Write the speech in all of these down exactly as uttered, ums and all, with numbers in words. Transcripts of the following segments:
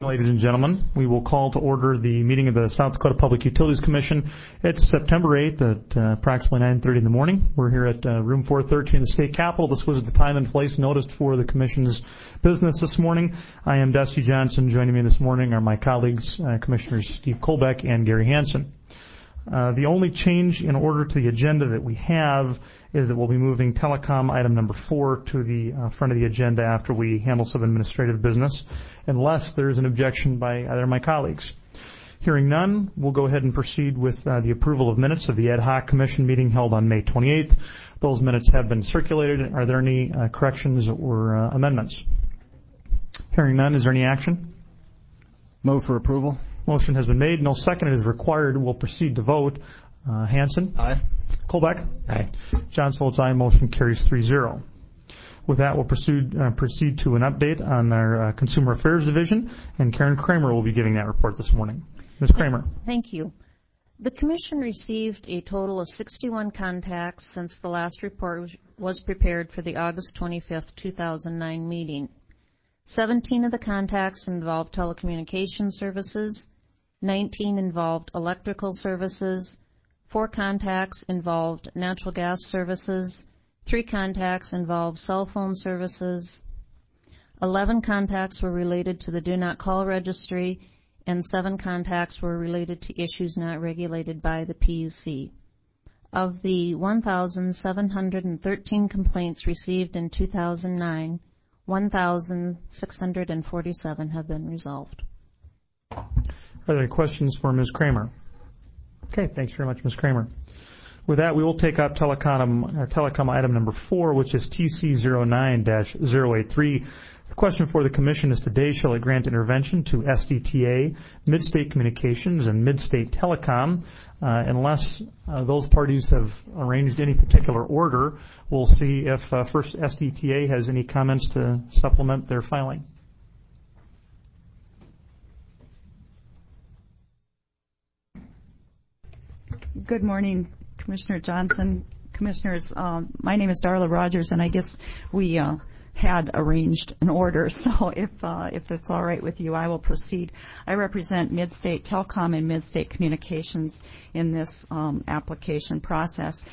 Ladies and gentlemen, we will call to order the meeting of the South Dakota Public Utilities Commission. It's September eighth at uh, approximately nine thirty in the morning. We're here at uh, room four thirteen in the State Capitol. This was the time and place noticed for the Commission's business this morning. I am Dusty Johnson. Joining me this morning are my colleagues, uh, Commissioners Steve Kolbeck and Gary Hansen. Uh, the only change in order to the agenda that we have is that we'll be moving telecom item number four to the uh, front of the agenda after we handle some administrative business, unless there's an objection by either of my colleagues. Hearing none, we'll go ahead and proceed with uh, the approval of minutes of the Ad Hoc Commission meeting held on May twenty-eighth. Those minutes have been circulated. Are there any uh, corrections or uh, amendments? Hearing none, is there any action? Move for approval. Motion has been made. No second is required. We'll proceed to vote. Uh, Hansen? Aye. Kolbeck? Aye. Johns votes aye. Motion carries three zero. With that, we'll proceed, uh, proceed to an update on our uh, Consumer Affairs Division, and Karen Kramer will be giving that report this morning. Miz Kramer. Thank you. The Commission received a total of sixty-one contacts since the last report was prepared for the August twenty-fifth, two thousand nine meeting. seventeen of the contacts involved telecommunication services, nineteen involved electrical services, four contacts involved natural gas services, three contacts involved cell phone services, eleven contacts were related to the Do Not Call registry, and seven contacts were related to issues not regulated by the P U C. Of the one thousand seven hundred thirteen complaints received in two thousand nine, one thousand six hundred forty-seven have been resolved. Are there any questions for Miz Kramer? Okay, thanks very much, Miz Kramer. With that, we will take up telecom, uh, telecom item number four, which is T C zero nine dash zero eight three. The question for the Commission is today, shall it grant intervention to S D T A, Midstate Communications, and Midstate Telecom? Uh, unless uh, those parties have arranged any particular order, we'll see if uh, first S D T A has any comments to supplement their filing. Good morning, Commissioner Johnson, Commissioners. Um, my name is Darla Rogers, and I guess we uh, had arranged an order, so if uh, if it's all right with you, I will proceed. I represent Midstate Telecom and Midstate Communications in this um, application process.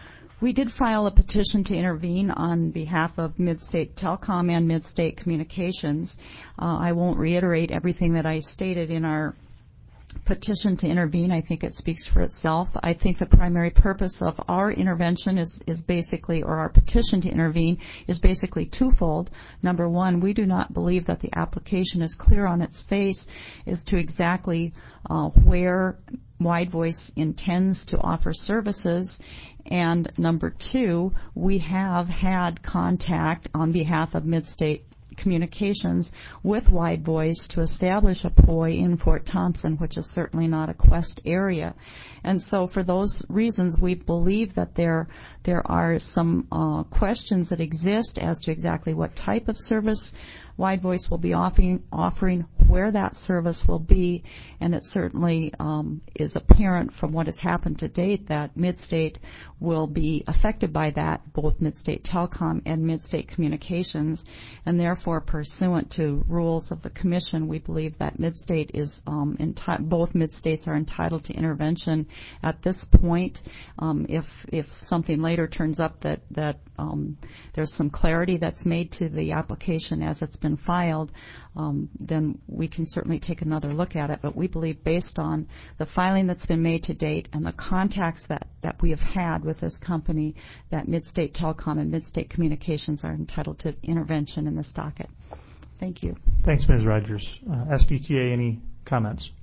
We did file a petition to intervene on behalf of Midstate Telecom and Midstate Communications. Uh, I won't reiterate everything that I stated in our petition to intervene. I think it speaks for itself. I think the primary purpose of our intervention is, is basically, or our petition to intervene is basically twofold. Number one, we do not believe that the application is clear on its face as to exactly uh, where Wide Voice intends to offer services. And number two, we have had contact on behalf of Midstate Communications with Wide Voice to establish a P O I in Fort Thompson, which is certainly not a Quest area. And so for those reasons, we believe that there there are some uh, questions that exist as to exactly what type of service Wide Voice will be offering, offering where that service will be, and it certainly um, is apparent from what has happened to date that Midstate will be affected by that, both Midstate Telecom and Midstate Communications, and therefore pursuant to rules of the Commission, we believe that Midstate is, um, enti- both Midstates are entitled to intervention at this point. Um, if, if something later turns up that, that um, there's some clarity that's made to the application as it's been filed, um, then we can certainly take another look at it. But we believe, based on the filing that's been made to date and the contacts that, that we have had with this company, that Midstate Telecom and Midstate Communications are entitled to intervention in this docket. Thank you. Thanks, Miz Rogers. Uh, S D T A, any comments?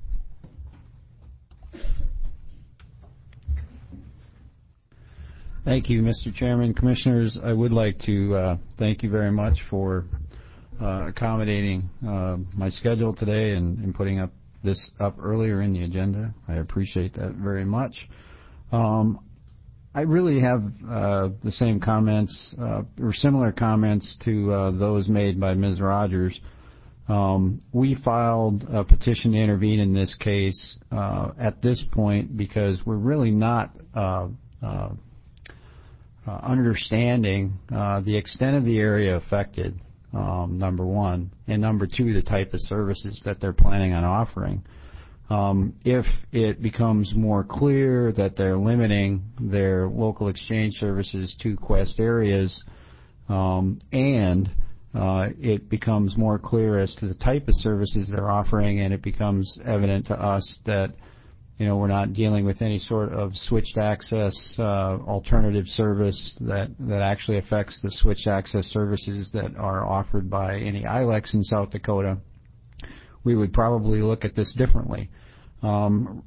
Thank you, Mister Chairman. Commissioners, I would like to uh, thank you very much for uh, accommodating uh, my schedule today and, and putting up this up earlier in the agenda. I appreciate that very much. Um, I really have uh, the same comments uh, or similar comments to uh, those made by Miz Rogers. Um, we filed a petition to intervene in this case uh, at this point because we're really not uh, uh, uh, understanding uh, the extent of the area affected. um, number one, and number two, the type of services that they're planning on offering. Um, if it becomes more clear that they're limiting their local exchange services to Quest areas, um, and uh, it becomes more clear as to the type of services they're offering, and it becomes evident to us that, you know, we're not dealing with any sort of switched access uh, alternative service that, that actually affects the switched access services that are offered by any I L E Cs in South Dakota, we would probably look at this differently. Um,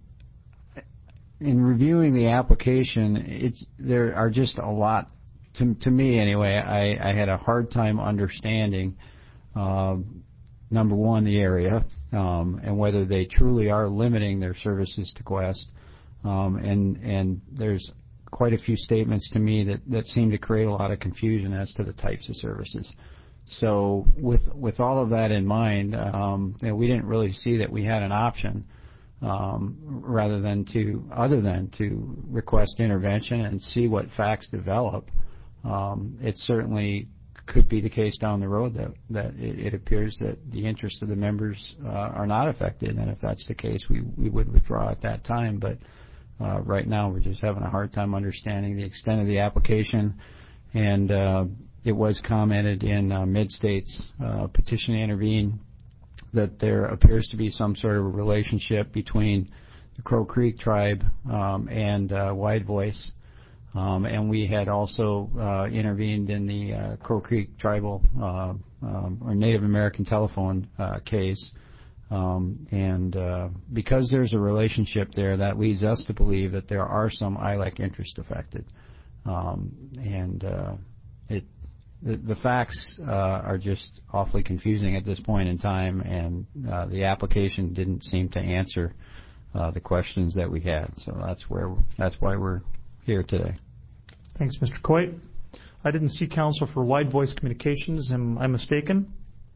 in reviewing the application, it's, there are just a lot, to, to me anyway, I, I had a hard time understanding, uh, number one, the area, um, and whether they truly are limiting their services to Quest. Um, and, and there's quite a few statements to me that, that seem to create a lot of confusion as to the types of services. So with, with all of that in mind, um, you know, we didn't really see that we had an option, um, rather than to, other than to request intervention and see what facts develop. Um, it certainly could be the case down the road that, that it, it appears that the interests of the members uh, are not affected, and if that's the case, we, we would withdraw at that time. But uh, right now, we're just having a hard time understanding the extent of the application, and uh, it was commented in uh, Mid-State's uh, petition to intervene that there appears to be some sort of a relationship between the Crow Creek tribe um, and uh, Wide Voice. Um, and we had also uh, intervened in the uh, Crow Creek tribal uh, um, or Native American telephone uh, case. Um, and uh, because there's a relationship there, that leads us to believe that there are some I L E C interests affected. Um, and uh, it, the, the facts uh, are just awfully confusing at this point in time, and uh, the application didn't seem to answer uh, the questions that we had. So that's where that's why we're here today. Thanks, Mister Coit. I didn't see counsel for Wide Voice Communications. Am I mistaken?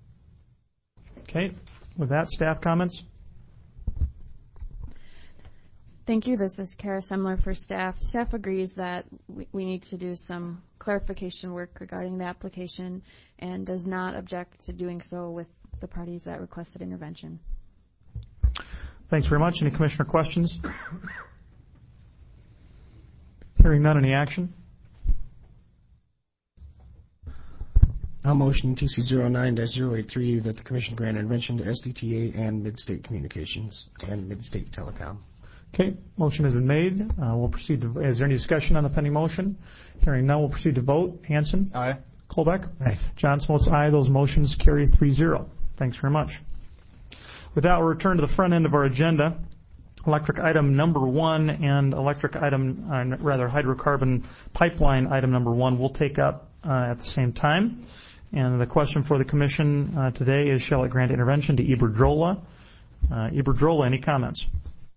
Okay. With that, staff comments? Thank you. This is Kara Semler for staff. Staff agrees that we, we need to do some clarification work regarding the application and does not object to doing so with the parties that requested intervention. Thanks very much. Any commissioner questions? Hearing none, any action? I'll motion T C zero nine dash zero eight three that the Commission grant intervention to S D T A and Mid-State Communications and Mid-State Telecom. Okay, motion has been made. Uh, we'll proceed to, is there any discussion on the pending motion? Hearing none, we'll proceed to vote. Hanson? Aye. Colbeck? Aye. Johnson votes aye. Those motions carry three zero. Thanks very much. With that, we'll return to the front end of our agenda. Electric item number one and electric item, uh, rather hydrocarbon pipeline item number one we'll take up uh, at the same time. And the question for the Commission uh, today is, shall it grant intervention to Iberdrola? Uh, Iberdrola, any comments?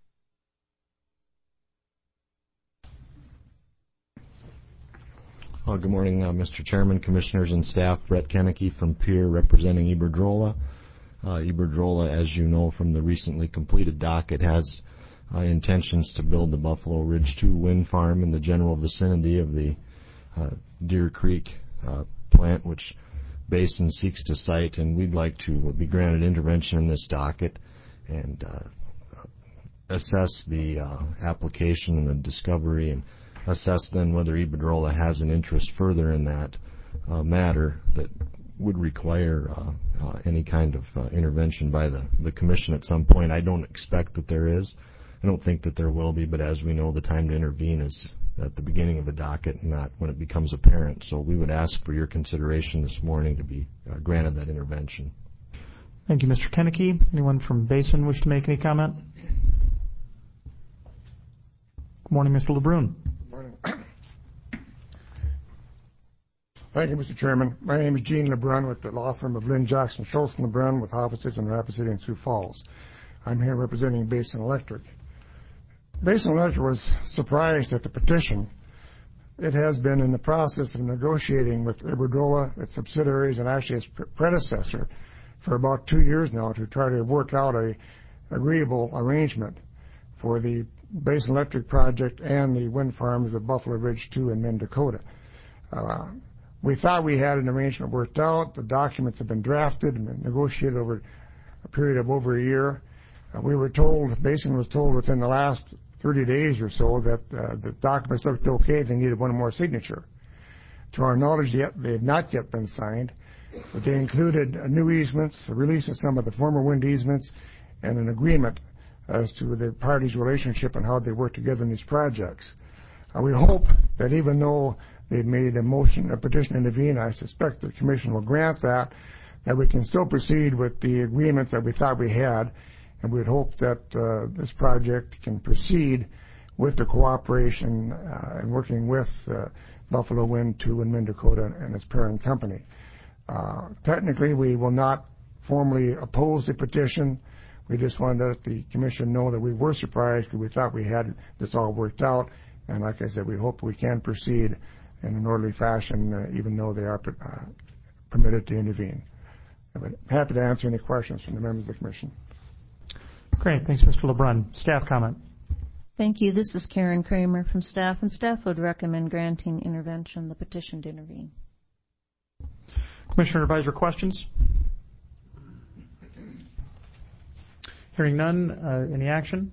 Well, good morning, uh, Mister Chairman, Commissioners, and staff. Brett Kennecke from Pier representing Iberdrola. Uh, Iberdrola, as you know from the recently completed docket, has uh, intentions to build the Buffalo Ridge two wind farm in the general vicinity of the uh, Deer Creek uh, plant, which Basin seeks to site, and we'd like to be granted intervention in this docket and uh, assess the uh, application and the discovery, and assess then whether Iberdrola has an interest further in that uh, matter that would require uh, uh, any kind of uh, intervention by the, the Commission at some point. I don't expect that there is. I don't think that there will be, but as we know, the time to intervene is at the beginning of a docket, not when it becomes apparent. So we would ask for your consideration this morning to be uh, granted that intervention. Thank you, Mister Kennecke. Anyone from Basin wish to make any comment? Good morning, Mister LeBrun. Good morning. Thank you, Mister Chairman. My name is Gene LeBrun with the law firm of Lynn Jackson Schultz LeBrun with offices in Rapid City and Sioux Falls. I'm here representing Basin Electric. Basin Electric was surprised at the petition. It has been in the process of negotiating with Iberdrola, its subsidiaries, and actually its predecessor for about two years now to try to work out a agreeable arrangement for the Basin Electric project and the wind farms of Buffalo Ridge two and Minn Dakota. Uh, We thought we had an arrangement worked out. The documents have been drafted and negotiated over a period of over a year. Uh, we were told, Basin was told within the last thirty days or so that uh, the documents looked okay. They needed one more signature. To our knowledge, yet they have not yet been signed, but they included uh, new easements, a release of some of the former wind easements, and an agreement as to the parties' relationship and how they work together in these projects. Uh, we hope that even though they've made a motion, a petition to intervene, I suspect the Commission will grant that, that we can still proceed with the agreements that we thought we had, and we'd hope that uh, this project can proceed with the cooperation uh, and working with uh, Buffalo Wind two and Wind Dakota and its parent company. Uh, technically, we will not formally oppose the petition. We just wanted to let the Commission know that we were surprised because we thought we had this all worked out. And like I said, we hope we can proceed in an orderly fashion, uh, even though they are uh, permitted to intervene. I'm happy to answer any questions from the members of the Commission. Great. Thanks, Mister LeBrun. Staff comment. Thank you. This is Karen Kramer from staff, and staff would recommend granting intervention, the petition to intervene. Commissioner advisor questions? Hearing none, uh, any action?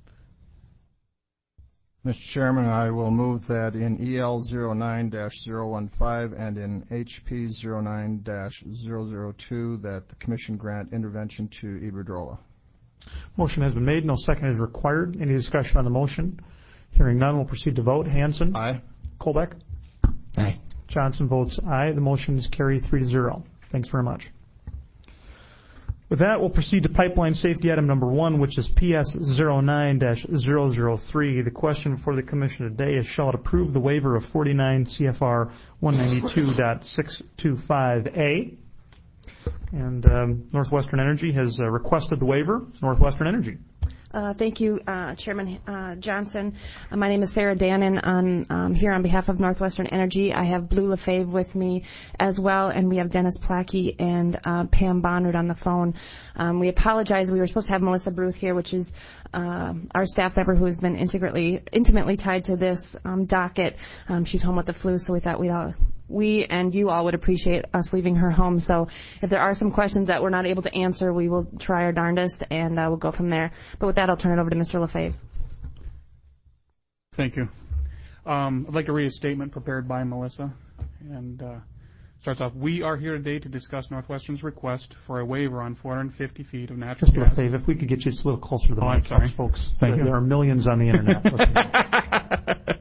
Mister Chairman, I will move that in E L zero nine dash zero one five and in H P zero nine dash zero zero two that the Commission grant intervention to Iberdrola. Motion has been made. No second is required. Any discussion on the motion? Hearing none, we'll proceed to vote. Hansen? Aye. Colbeck? Aye. Johnson votes aye. The motion is carried three to zero. Thanks very much. With that, we'll proceed to pipeline safety item number one, which is P S zero nine dash zero zero three. The question for the Commission today is, shall it approve the waiver of forty-nine C F R one ninety-two point six two five A? And um, Northwestern Energy has uh, requested the waiver. Northwestern Energy. Uh, thank you, uh, Chairman uh, Johnson. Uh, my name is Sarah Dannon. On, um, here on behalf of Northwestern Energy. I have Blue Lefebvre with me as well, and we have Dennis Plackey and uh, Pam Bonnard on the phone. Um, we apologize. We were supposed to have Melissa Bruth here, which is uh, our staff member who has been intimately, intimately tied to this um, docket. Um, she's home with the flu, so we thought we'd all we and you all would appreciate us leaving her home. So if there are some questions that we're not able to answer, we will try our darndest, and uh, we'll go from there. But with that, I'll turn it over to Mister Lefebvre. Thank you. Um, I'd like to read a statement prepared by Melissa. And uh, starts off, we are here today to discuss Northwestern's request for a waiver on four hundred fifty feet of natural Mister gas. Lefebvre, if we could get you just a little closer to the oh, mic, I'm sorry. folks. Thank there, you. There are millions on the Internet.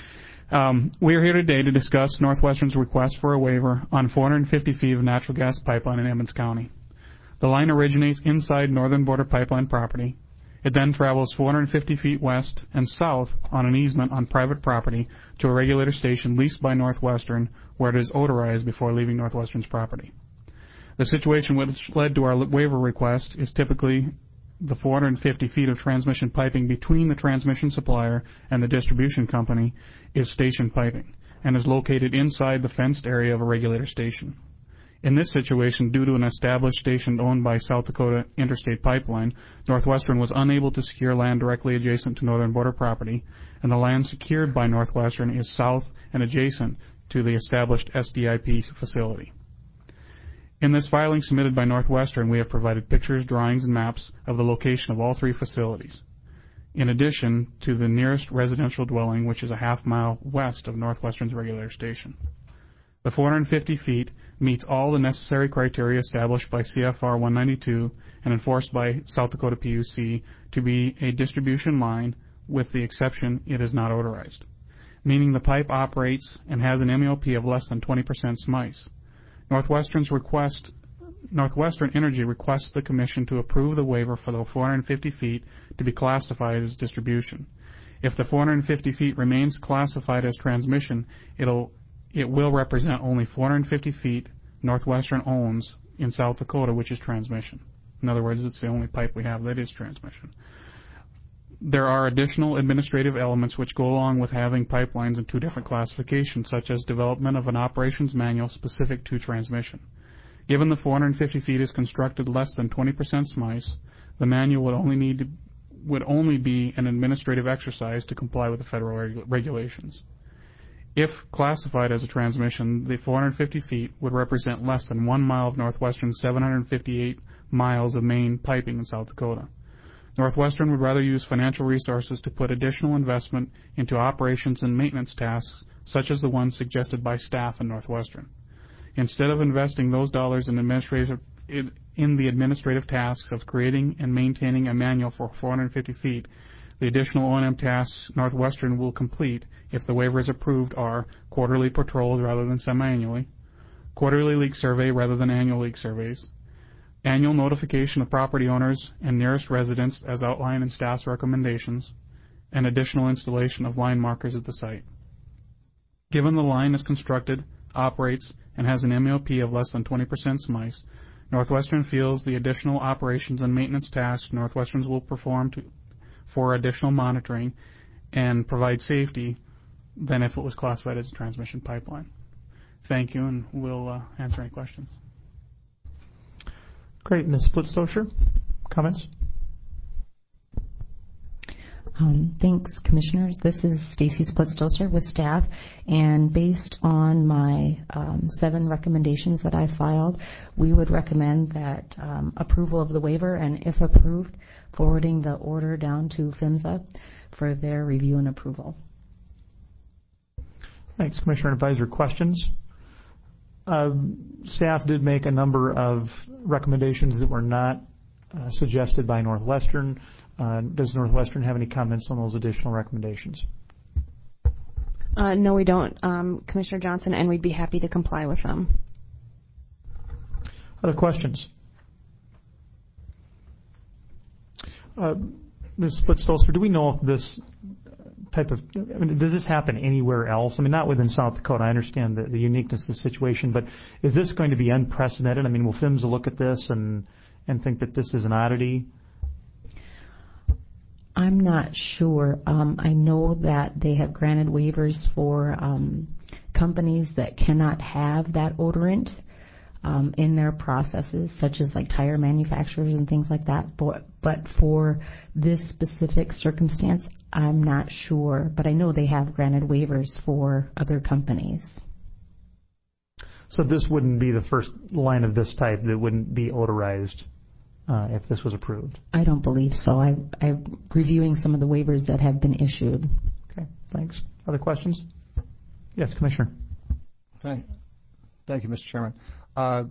Um, we are here today to discuss Northwestern's request for a waiver on four hundred fifty feet of natural gas pipeline in Emmons County. The line originates inside Northern Border Pipeline property. It then travels four hundred fifty feet west and south on an easement on private property to a regulator station leased by Northwestern, where it is odorized before leaving Northwestern's property. The situation which led to our waiver request is typically the four hundred fifty feet of transmission piping between the transmission supplier and the distribution company is station piping and is located inside the fenced area of a regulator station. In this situation, due to an established station owned by South Dakota Interstate Pipeline, Northwestern was unable to secure land directly adjacent to Northern Border property, and the land secured by Northwestern is south and adjacent to the established S D I P facility. In this filing submitted by Northwestern, we have provided pictures, drawings, and maps of the location of all three facilities, in addition to the nearest residential dwelling, which is a half mile west of Northwestern's regulator station. The four hundred fifty feet meets all the necessary criteria established by C F R one ninety-two and enforced by South Dakota P U C to be a distribution line, with the exception it is not odorized, meaning the pipe operates and has an M E O P of less than twenty percent S M I C E. Northwestern's request, Northwestern Energy requests the Commission to approve the waiver for the four hundred fifty feet to be classified as distribution. If the four hundred fifty feet remains classified as transmission, it'll, it will represent only four hundred fifty feet Northwestern owns in South Dakota, which is transmission. In other words, it's the only pipe we have that is transmission. There are additional administrative elements which go along with having pipelines in two different classifications, such as development of an operations manual specific to transmission. Given the four hundred fifty feet is constructed less than twenty percent S M I C E, the manual would only need to, would only be an administrative exercise to comply with the federal regu- regulations. If classified as a transmission, the four hundred fifty feet would represent less than one mile of Northwestern's seven hundred fifty-eight miles of main piping in South Dakota. Northwestern would rather use financial resources to put additional investment into operations and maintenance tasks, such as the ones suggested by staff in Northwestern. Instead of investing those dollars in administrative in, in the administrative tasks of creating and maintaining a manual for four hundred fifty feet, the additional O and M tasks Northwestern will complete, if the waiver is approved, are quarterly patrols rather than semi-annually, quarterly leak survey rather than annual leak surveys, annual notification of property owners and nearest residents as outlined in staff's recommendations, and additional installation of line markers at the site. Given the line is constructed, operates, and has an M A O P of less than twenty percent S M I C E, Northwestern feels the additional operations and maintenance tasks Northwestern will perform to, for additional monitoring and provide safety than if it was classified as a transmission pipeline. Thank you, and we'll uh, answer any questions. Great. Miz Splitstocer, comments? Um, thanks, Commissioners. This is Stacy Splitstocer with staff, and based on my um, seven recommendations that I filed, we would recommend that um, approval of the waiver, and if approved, forwarding the order down to PHMSA for their review and approval. Thanks, Commissioner Advisor. Questions? Uh, staff did make a number of recommendations that were not uh, suggested by Northwestern. Uh, does Northwestern have any comments on those additional recommendations? Uh, no, we don't, um, Commissioner Johnson, and we'd be happy to comply with them. Other questions? Uh, Miz Splitstocer, do we know if this type of, I mean, does this happen anywhere else? I mean, not within South Dakota. I understand the, the uniqueness of the situation, but is this going to be unprecedented? I mean, will PHMSA look at this and, and think that this is an oddity? I'm not sure. Um, I know that they have granted waivers for um, companies that cannot have that odorant um, in their processes, such as like tire manufacturers and things like that. But, but for this specific circumstance, I'm not sure. But I know they have granted waivers for other companies. So this wouldn't be the first line of this type that wouldn't be odorized uh, if this was approved? I don't believe so. I, I'm reviewing some of the waivers that have been issued. Okay, thanks. Other questions? Yes, Commissioner. Thank, thank you, Mister Chairman. Uh,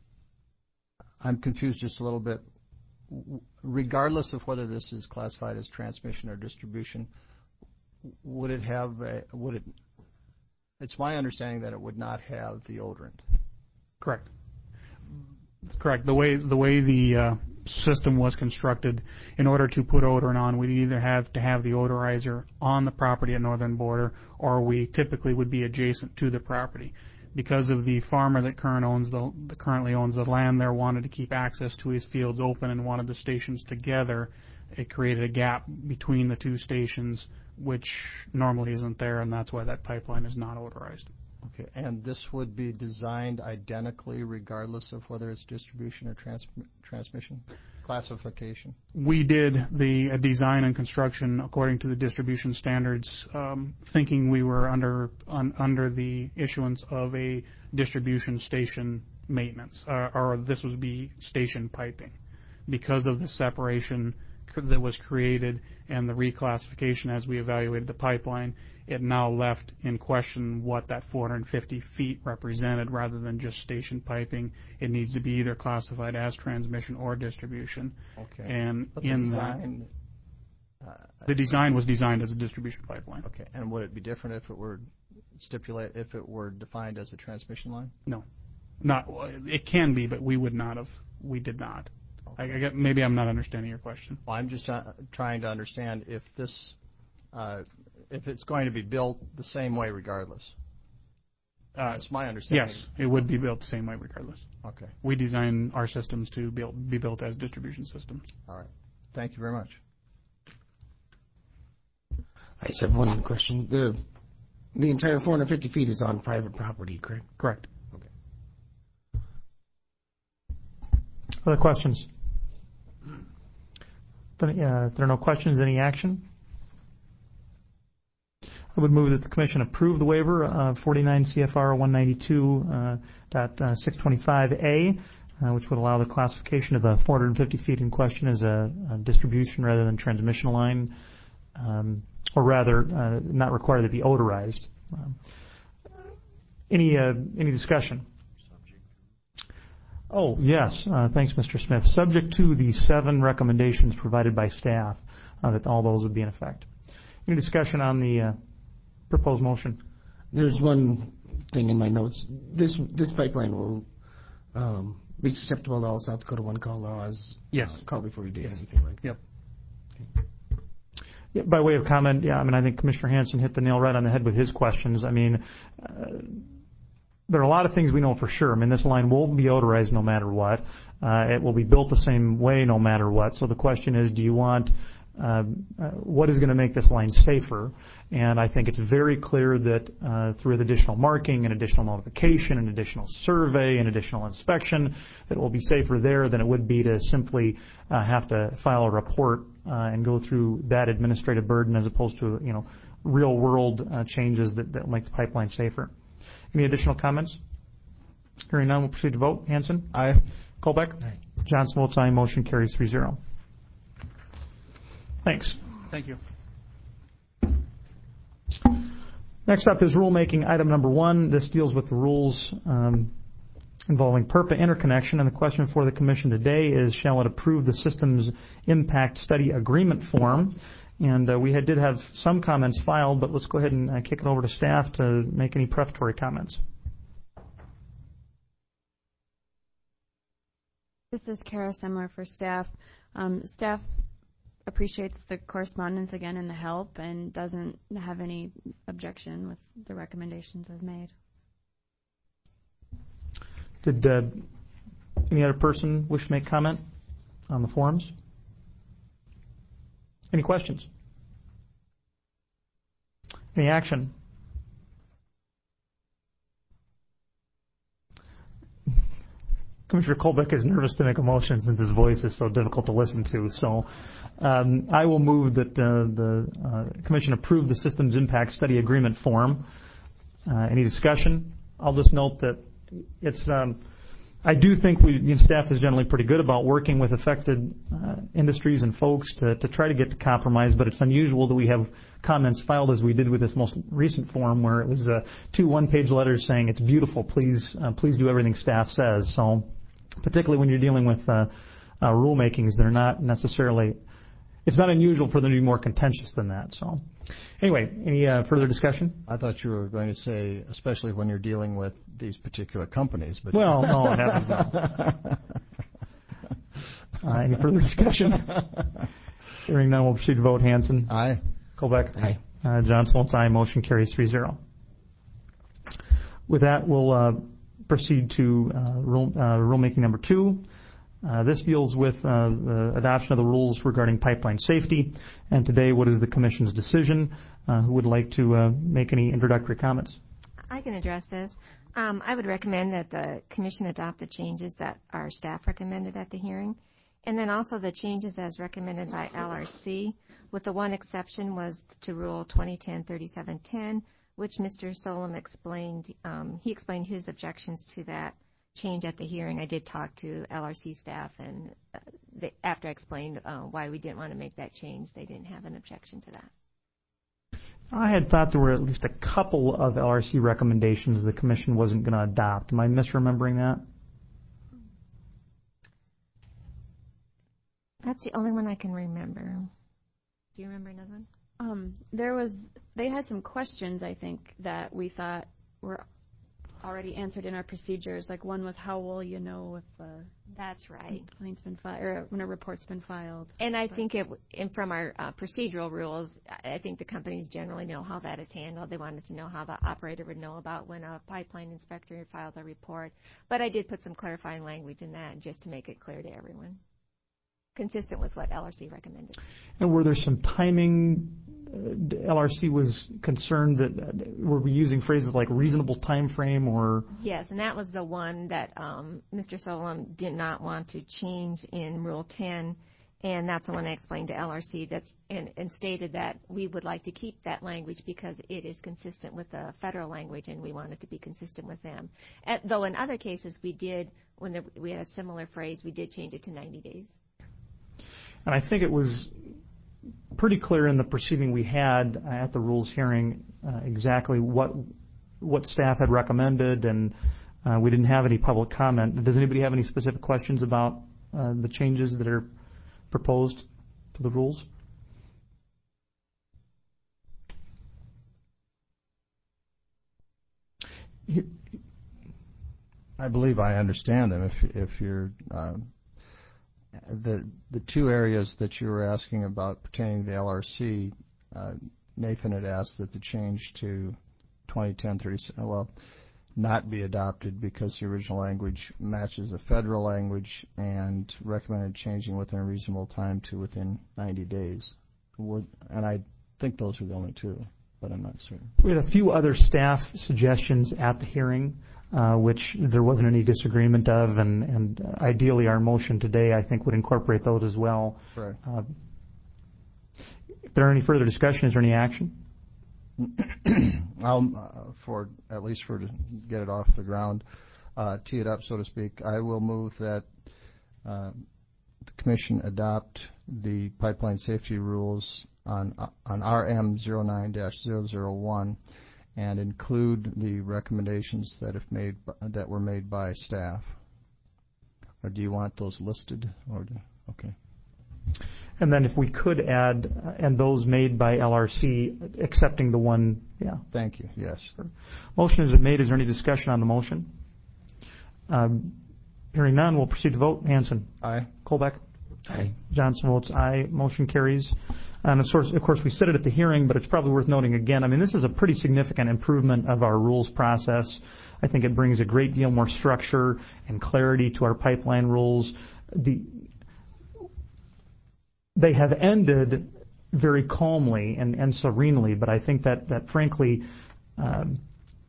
I'm confused just a little bit. Regardless of whether this is classified as transmission or distribution, would it have a, would it, it's my understanding that it would not have the odorant. Correct. Correct. The way the way the uh, system was constructed, in order to put odorant on, we'd either have to have the odorizer on the property at Northern Border, or we typically would be adjacent to the property. Because of the farmer that current owns the, the currently owns the land there wanted to keep access to his fields open and wanted the stations together, it created a gap between the two stations, which normally isn't there, and that's why that pipeline is not odorized. Okay, and this would be designed identically regardless of whether it's distribution or trans transmission classification? We did the uh, design and construction according to the distribution standards, um, thinking we were under un, under the issuance of a distribution station maintenance, uh, or this would be station piping. Because of the separation that was created and the reclassification as we evaluated the pipeline, it now left in question what that four hundred fifty feet represented rather than just station piping. It needs to be either classified as transmission or distribution. Okay. And but the in design, that, uh, the design was designed as a distribution pipeline. Okay. And would it be different if it were stipulate if it were defined as a transmission line? No, not. It can be, but we would not have. We did not. Okay. I, I get, maybe I'm not understanding your question. Well, I'm just uh, trying to understand if this. Uh, if it's going to be built the same way regardless. Uh, That's my understanding. Yes, it would be built the same way regardless. Okay. We design our systems to build, be built as distribution systems. All right. Thank you very much. I just have one question. The the entire four hundred fifty feet is on private property, correct? Correct. Okay. Other questions? But, uh, if there are no questions, any action? I would move that the Commission approve the waiver of forty-nine C F R one ninety-two point six twenty-five A, uh, which would allow the classification of the four hundred fifty feet in question as a, a distribution rather than transmission line, um, or rather, uh, not require that it be odorized. Um, any uh, any discussion? Oh, yes. Uh, thanks, Mister Smith. Subject to the seven recommendations provided by staff, uh, that all those would be in effect. Any discussion on the uh, proposed motion? There's one thing in my notes. This this pipeline will um, be susceptible to all South Dakota one call laws. Yes. Uh, call before you do Yes. anything like that. Yep. Yeah, by way of comment, yeah, I mean, I think Commissioner Hanson hit the nail right on the head with his questions. I mean, uh, there are a lot of things we know for sure. I mean, this line will be odorized no matter what. Uh, it will be built the same way no matter what. So the question is, do you want Uh, uh, what is going to make this line safer? And I think it's very clear that uh, through additional marking and additional notification and additional survey and additional inspection, that it will be safer there than it would be to simply uh, have to file a report uh, and go through that administrative burden as opposed to, you know, real world uh, changes that, that make the pipeline safer. Any additional comments? Hearing none, we'll proceed to vote. Hanson? Aye. Colbeck? Aye. Johnson votes aye. Motion carries three zero. Thanks. Thank you. Next up is rulemaking item number one. This deals with the rules um, involving PURPA interconnection, and the question for the Commission today is, shall it approve the Systems Impact Study Agreement form? And uh, we had, did have some comments filed, but let's go ahead and uh, kick it over to staff to make any prefatory comments. This is Kara Semler for staff. Um, staff appreciates the correspondence again and the help and doesn't have any objection with the recommendations as made. Did uh, any other person wish to make comment on the forums? Any questions? Any action? Commissioner Colbeck is nervous to make a motion since his voice is so difficult to listen to. So um, I will move that uh, the uh, Commission approve the Systems Impact Study Agreement form. Uh, any discussion? I'll just note that it's. Um, I do think we, you know, staff is generally pretty good about working with affected uh, industries and folks to, to try to get to compromise, but it's unusual that we have comments filed as we did with this most recent form, where it was uh, two one-page letters saying it's beautiful. Please, uh, please do everything staff says. So, particularly when you're dealing with uh, uh, rulemakings, they're not necessarily. It's not unusual for them to be more contentious than that. So, anyway, any uh, further discussion? I thought you were going to say, especially when you're dealing with these particular companies. But well, no, it happens not. Uh, any further discussion? Hearing none, we'll proceed to vote. Hanson? Aye. Colbeck? Aye. Uh, Johnson votes aye. Motion carries three zero. With that, we'll uh, proceed to uh, rule, uh, rulemaking number two. Uh, this deals with uh, the adoption of the rules regarding pipeline safety. And today, what is the Commission's decision? Uh, who would like to uh, make any introductory comments? I can address this. Um, I would recommend that the Commission adopt the changes that our staff recommended at the hearing, and then also the changes as recommended by L R C, with the one exception was to Rule twenty ten thirty-seven ten, which Mister Solom explained. Um, he explained his objections to that change at the hearing. I did talk to L R C staff, and uh, they, after I explained uh, why we didn't want to make that change, they didn't have an objection to that. I had thought there were at least a couple of L R C recommendations the Commission wasn't going to adopt. Am I misremembering that? That's the only one I can remember. Do you remember another one? Um, there was, they had some questions, I think, that we thought were already answered in our procedures. Like one was, how will you know if a That's right. complaint's been filed, or when a report's been filed? And I think it, and from our uh, procedural rules, I think the companies generally know how that is handled. They wanted to know how the operator would know about when a pipeline inspector filed a report. But I did put some clarifying language in that just to make it clear to everyone, consistent with what L R C recommended. And were there some timing? Uh, L R C was concerned that uh, were we using phrases like reasonable time frame or? Yes, and that was the one that um, Mister Solom did not want to change in Rule ten, And that's the one I explained to L R C that's, and, and stated that we would like to keep that language because it is consistent with the federal language and we want it to be consistent with them. At, though in other cases we did, when there, we had a similar phrase, we did change it to ninety days. And I think it was pretty clear in the proceeding we had at the rules hearing uh, exactly what what staff had recommended, and uh, we didn't have any public comment. Does anybody have any specific questions about uh, the changes that are proposed to the rules? I believe I understand them. If if you're uh, the the two areas that you were asking about pertaining to the L R C, uh, Nathan had asked that the change to twenty ten thirty well not be adopted because the original language matches the federal language, and recommended changing within a reasonable time to within ninety days. And I think those were the only two, but I'm not certain. We had a few other staff suggestions at the hearing, uh, which there wasn't any disagreement of, and, and ideally our motion today, I think, would incorporate those as well. Right. Uh, if there are any further discussion, is there any action? I'll, uh, for at least for to get it off the ground, uh, tee it up, so to speak, I will move that uh, the Commission adopt the pipeline safety rules on on R M zero nine dash zero zero one and include the recommendations that have made that were made by staff. Or do you want those listed? Or do, okay. And then if we could add, uh, and those made by L R C, accepting the one, yeah. Thank you, yes. Motion has been made. Is there any discussion on the motion? Um, hearing none, we'll proceed to vote. Hanson. Aye. Colbeck. Aye. Johnson votes aye. Motion carries. And of course, of course, we said it at the hearing, but it's probably worth noting again. I mean, this is a pretty significant improvement of our rules process. I think it brings a great deal more structure and clarity to our pipeline rules. The They have ended very calmly and, and serenely, but I think that, that frankly, um,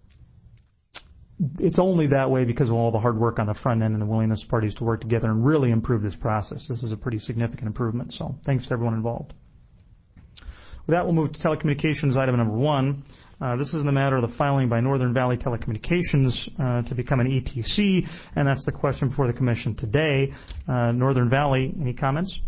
it's only that way because of all the hard work on the front end and the willingness of parties to work together and really improve this process. This is a pretty significant improvement, so thanks to everyone involved. With that, we'll move to telecommunications item number one. Uh, this is in the matter of the filing by Northern Valley Telecommunications uh, to become an E T C, and that's the question for the Commission today. Uh, Northern Valley, any comments?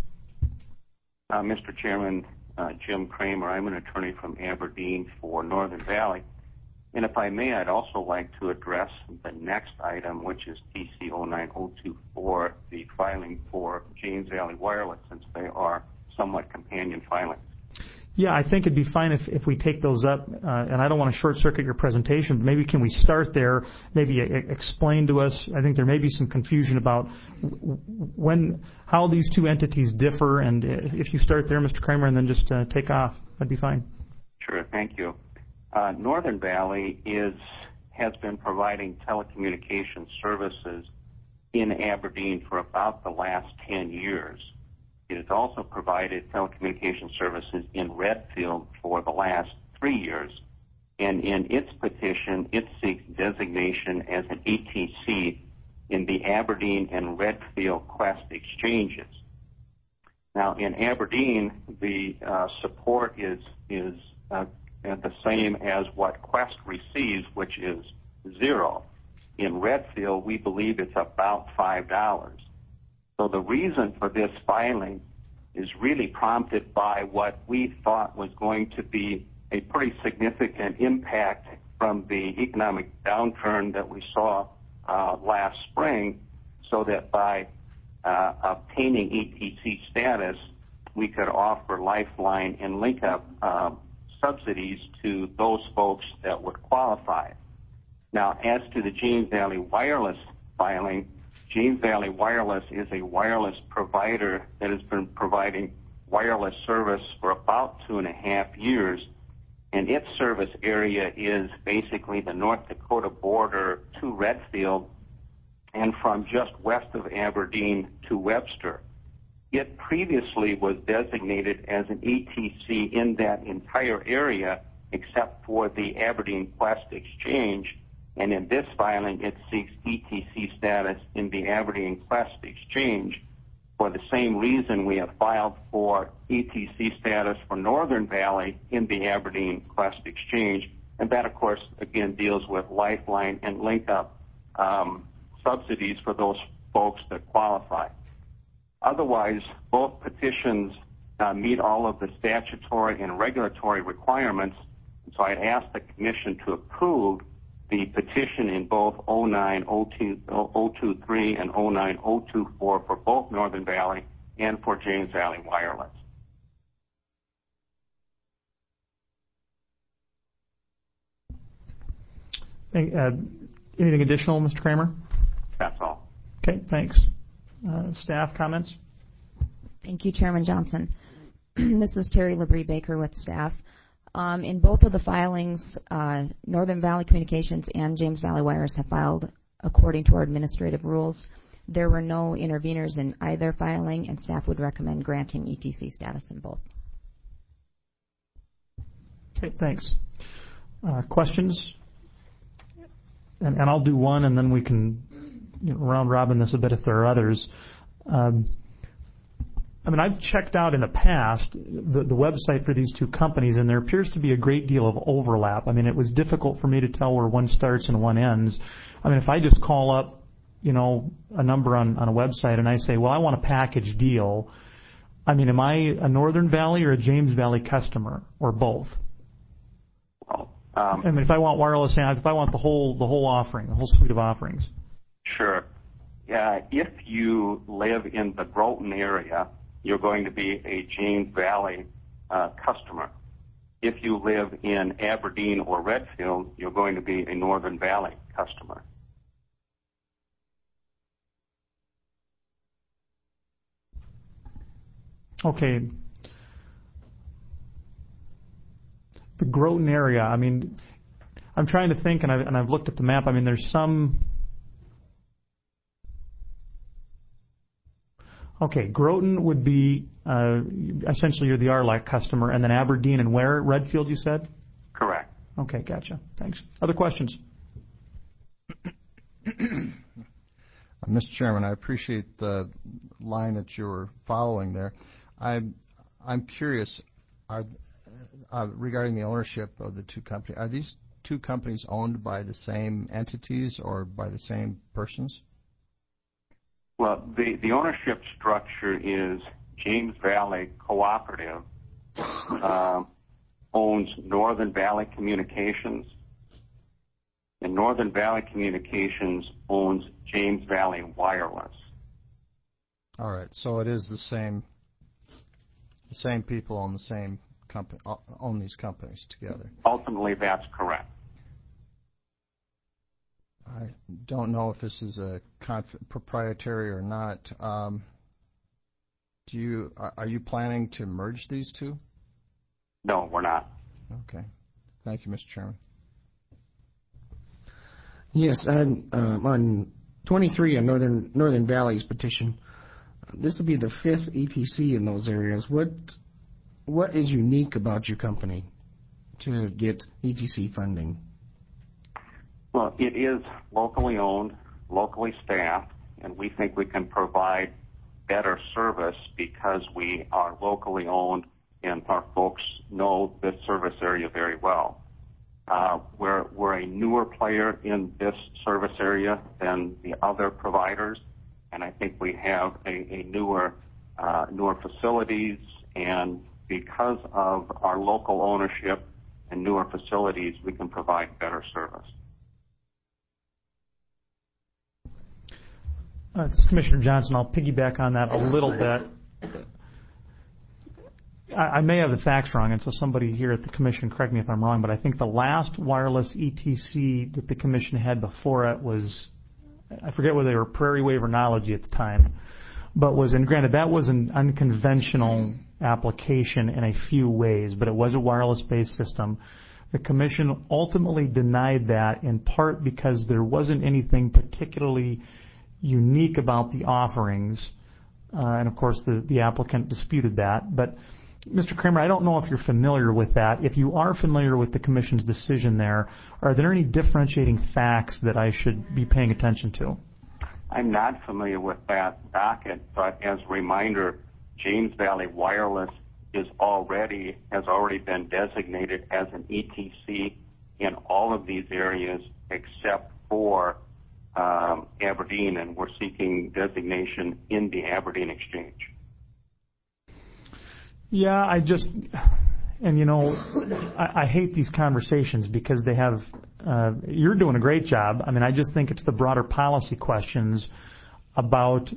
Uh, Mister Chairman, uh, Jim Kramer, I'm an attorney from Aberdeen for Northern Valley. And if I may, I'd also like to address the next item, which is T C zero nine zero two four, the filing for James Valley Wireless, since they are somewhat companion filings. Yeah, I think it'd be fine if, if we take those up, uh, and I don't want to short-circuit your presentation, but maybe can we start there, maybe a, explain to us, I think there may be some confusion about when, how these two entities differ, and if you start there, Mister Kramer, and then just uh, take off, that'd be fine. Sure, thank you. Uh, Northern Valley is has been providing telecommunications services in Aberdeen for about the last ten years. It has also provided telecommunications services in Redfield for the last three years. And in its petition, it seeks designation as an E T C in the Aberdeen and Redfield Quest exchanges. Now, in Aberdeen, the uh, support is is uh, the same as what Quest receives, which is zero. In Redfield, we believe it's about five dollars. So the reason for this filing is really prompted by what we thought was going to be a pretty significant impact from the economic downturn that we saw uh, last spring, so that by uh, obtaining E T C status, we could offer Lifeline and LinkUp uh, subsidies to those folks that would qualify. Now, as to the James Valley Wireless filing, James Valley Wireless is a wireless provider that has been providing wireless service for about two and a half years, and its service area is basically the North Dakota border to Redfield and from just west of Aberdeen to Webster. It previously was designated as an E T C in that entire area except for the Aberdeen Quest Exchange, and in this filing, it seeks E T C status in the Aberdeen Quest Exchange. For the same reason, we have filed for E T C status for Northern Valley in the Aberdeen Quest Exchange, and that, of course, again, deals with Lifeline and link-up um, subsidies for those folks that qualify. Otherwise, both petitions uh, meet all of the statutory and regulatory requirements, so I'd ask the Commission to approve the petition in both oh nine oh two-three and oh nine oh two-four for both Northern Valley and for James Valley Wireless. Uh, anything additional, Mister Kramer? That's all. Okay, thanks. Uh, staff comments? Thank you, Chairman Johnson. This is Terry Labrie Baker with staff. Um, in both of the filings, uh, Northern Valley Communications and James Valley Wireless have filed according to our administrative rules. There were no interveners in either filing, and staff would recommend granting E T C status in both. Okay, thanks. Uh, questions? And, and I'll do one, and then we can you know, round robin this a bit if there are others. Um, I mean, I've checked out in the past the, the website for these two companies, and there appears to be a great deal of overlap. I mean, it was difficult for me to tell where one starts and one ends. I mean, if I just call up, you know, a number on, on a website and I say, well, I want a package deal, I mean, am I a Northern Valley or a James Valley customer, or both? Well, um, I mean, if I want wireless, if I want the whole the whole offering, the whole suite of offerings. Sure. Yeah, if you live in the Groton area, you're going to be a James Valley uh, customer. If you live in Aberdeen or Redfield, you're going to be a Northern Valley customer. Okay. The Groton area, I mean, I'm trying to think, and I've, and I've looked at the map. I mean, there's some... Okay, Groton would be, uh, essentially you're the R L A C customer, and then Aberdeen and where? Redfield, you said? Correct. Okay, gotcha. Thanks. Other questions? Mister Chairman, I appreciate the line that you're following there. I'm, I'm curious, are, uh, regarding the ownership of the two companies, are these two companies owned by the same entities or by the same persons? Well, the, the ownership structure is James Valley Cooperative uh, owns Northern Valley Communications, and Northern Valley Communications owns James Valley Wireless. All right, so it is the same, the same people own the same company, own these companies together. Ultimately, that's correct. I don't know if this is a conf- proprietary or not. Um, do you are, are you planning to merge these two? No, we're not. Okay. Thank you, Mister Chairman. Yes, and, um, on twenty-three on Northern Northern Valley's petition, this will be the fifth E T C in those areas. What what is unique about your company to get E T C funding? Well, it is locally owned, locally staffed, and we think we can provide better service because we are locally owned and our folks know this service area very well. Uh, we're, we're a newer player in this service area than the other providers, and I think we have a, a newer, uh, newer facilities, and because of our local ownership and newer facilities, we can provide better service. Uh, this is Commissioner Johnson. I'll piggyback on that a little bit. I, I may have the facts wrong, and so somebody here at the Commission correct me if I'm wrong, but I think the last wireless E T C that the Commission had before it was, I forget whether they were Prairie Wave or Knology at the time, but was, and granted, that was an unconventional application in a few ways, but it was a wireless-based system. The Commission ultimately denied that in part because there wasn't anything particularly unique about the offerings, uh, and of course the, the applicant disputed that. But Mister Kramer, I don't know if you're familiar with that. If you are familiar with the Commission's decision there, are there any differentiating facts that I should be paying attention to? I'm not familiar with that docket, but as a reminder, James Valley Wireless is already has already been designated as an E T C in all of these areas except for um, Aberdeen, and we're seeking designation in the Aberdeen Exchange. Yeah, I just, and you know, I, I hate these conversations because they have, uh, you're doing a great job. I mean, I just think it's the broader policy questions about,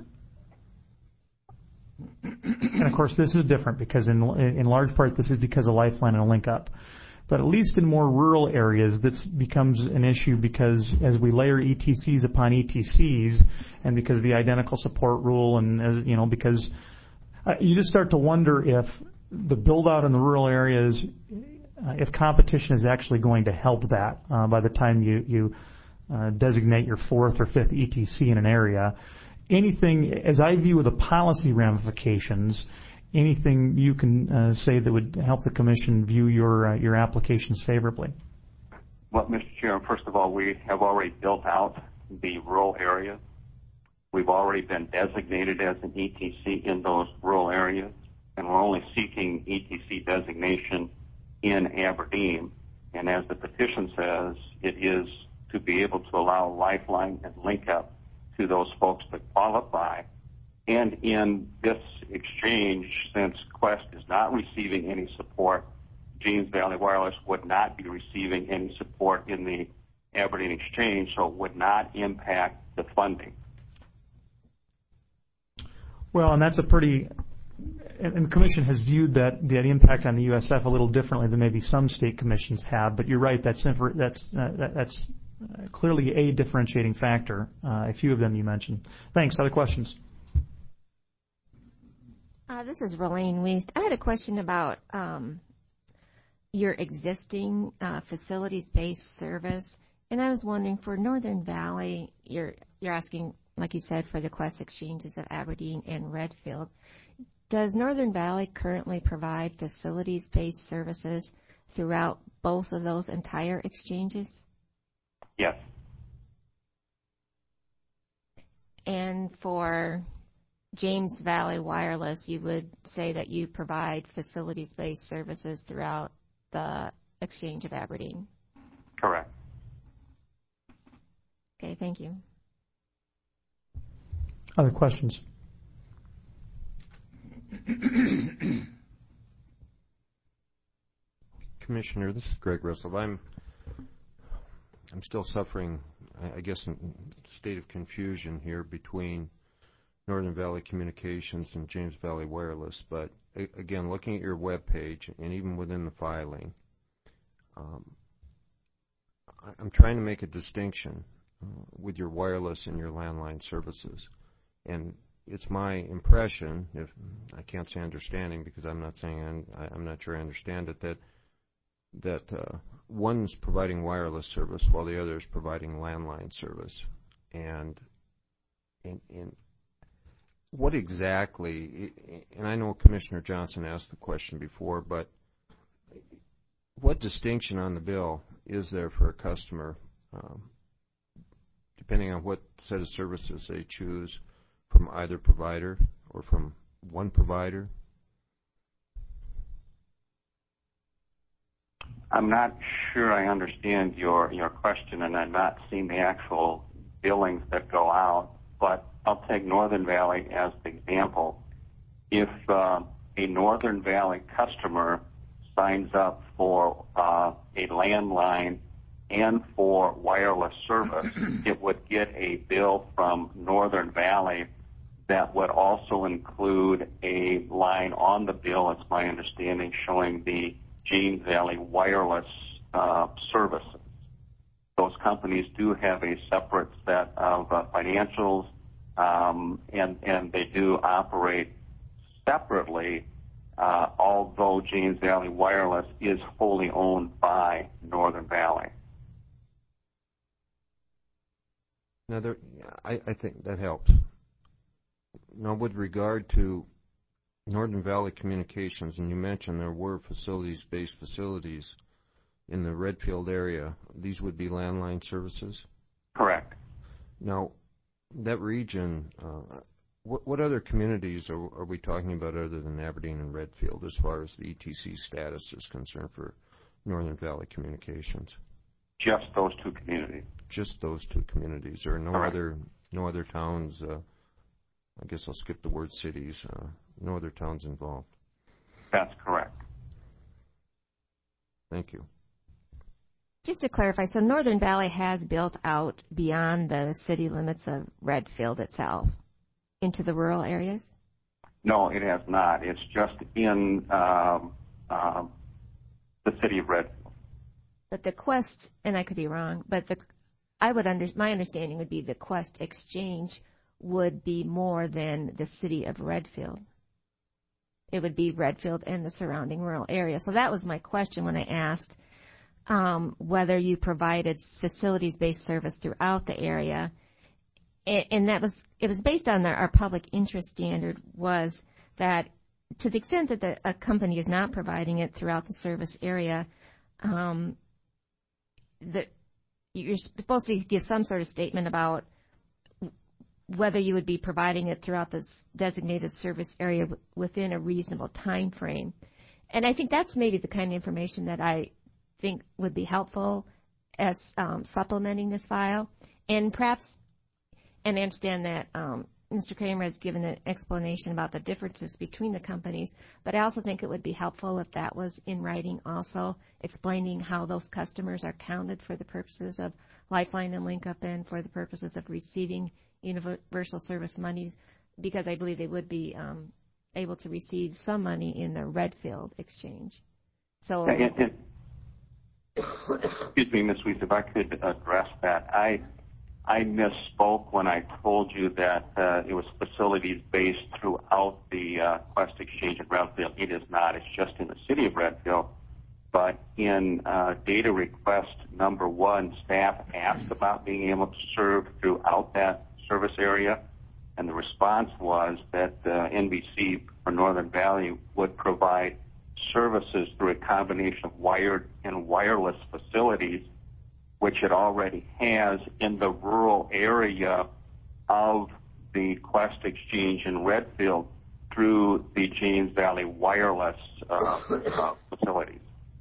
and of course this is different because in, in large part this is because of Lifeline and Link Up. But at least in more rural areas, this becomes an issue because as we layer E T Cs upon E T Cs, and because of the identical support rule, and as, you know, because uh, you just start to wonder if the build out in the rural areas, uh, if competition is actually going to help that uh, by the time you you uh, designate your fourth or fifth E T C in an area. Anything, as I view the policy ramifications, anything you can uh, say that would help the Commission view your uh, your applications favorably? Well, Mister Chairman, first of all, we have already built out the rural areas. We've already been designated as an E T C in those rural areas, and we're only seeking E T C designation in Aberdeen. And as the petition says, it is to be able to allow Lifeline and Link Up to those folks that qualify. And in this exchange, since Quest is not receiving any support, James Valley Wireless would not be receiving any support in the Aberdeen Exchange, so it would not impact the funding. Well, and that's a pretty, and the Commission has viewed that the impact on the U S F a little differently than maybe some state commissions have. But you're right, that's that's uh, that's clearly a differentiating factor. Uh, a few of them you mentioned. Thanks. Other questions? Uh, this is Rolene Wiest. I had a question about um, your existing uh, facilities-based service, and I was wondering for Northern Valley, you're you're asking, like you said, for the Quest exchanges of Aberdeen and Redfield. Does Northern Valley currently provide facilities-based services throughout both of those entire exchanges? Yes. And for James Valley Wireless, you would say that you provide facilities-based services throughout the exchange of Aberdeen? Correct. Okay, thank you. Other questions? Commissioner, this is Greg Russell. I'm I'm still suffering, I guess, in a state of confusion here between Northern Valley Communications and James Valley Wireless. But again, looking at your web page and even within the filing, um, I'm trying to make a distinction uh, with your wireless and your landline services. And it's my impression, if I can't say understanding because I'm not saying I'm, I'm not sure I understand it, that that uh, one's providing wireless service while the other is providing landline service. And in, in what exactly, and I know Commissioner Johnson asked the question before, but what distinction on the bill is there for a customer, um, depending on what set of services they choose from either provider or from one provider? I'm not sure I understand your, your question, and I've not seen the actual billings that go out, but I'll take Northern Valley as the example. If uh, a Northern Valley customer signs up for uh, a landline and for wireless service, it would get a bill from Northern Valley that would also include a line on the bill, it's my understanding, showing the James Valley Wireless uh, services. Those companies do have a separate set of uh, financials, um, and, and they do operate separately, uh, although James Valley Wireless is wholly owned by Northern Valley. Now, there, I, I think that helps. Now, with regard to Northern Valley Communications, and you mentioned there were facilities-based facilities in the Redfield area. These would be landline services? Correct. Now, that region, uh, what, what other communities are, are we talking about other than Aberdeen and Redfield as far as the E T C status is concerned for Northern Valley Communications? Just those two communities. Just those two communities. There are no Correct. other no other towns. Uh, I guess I'll skip the word cities. Uh, no other towns involved. That's correct. Thank you. Just to clarify, so Northern Valley has built out beyond the city limits of Redfield itself into the rural areas? No, it has not. It's just in um, uh, the city of Redfield. But the Quest, and I could be wrong, but the I would under my understanding would be the Quest Exchange would be more than the city of Redfield. It would be Redfield and the surrounding rural area. So that was my question when I asked um, whether you provided facilities-based service throughout the area. And, and that was it was based on the, our public interest standard was that to the extent that the, a company is not providing it throughout the service area, um, that you're supposed to give some sort of statement about whether you would be providing it throughout this designated service area within a reasonable time frame. And I think that's maybe the kind of information that I think would be helpful as um, supplementing this file. And perhaps, and I understand that um, Mister Kramer has given an explanation about the differences between the companies, but I also think it would be helpful if that was in writing also, explaining how those customers are counted for the purposes of Lifeline and LinkUp and for the purposes of receiving universal service monies, because I believe they would be um, able to receive some money in the Redfield exchange. So, and, and, excuse me, Miz Weiss, if I could address that. I I misspoke when I told you that uh, it was facilities-based throughout the uh, Quest Exchange at Redfield. It is not. It's just in the city of Redfield. But in uh, data request number one, staff asked about being able to serve throughout that service area, and the response was that uh, N B C for Northern Valley would provide services through a combination of wired and wireless facilities, which it already has in the rural area of the Quest Exchange in Redfield through the James Valley wireless uh, uh, facilities.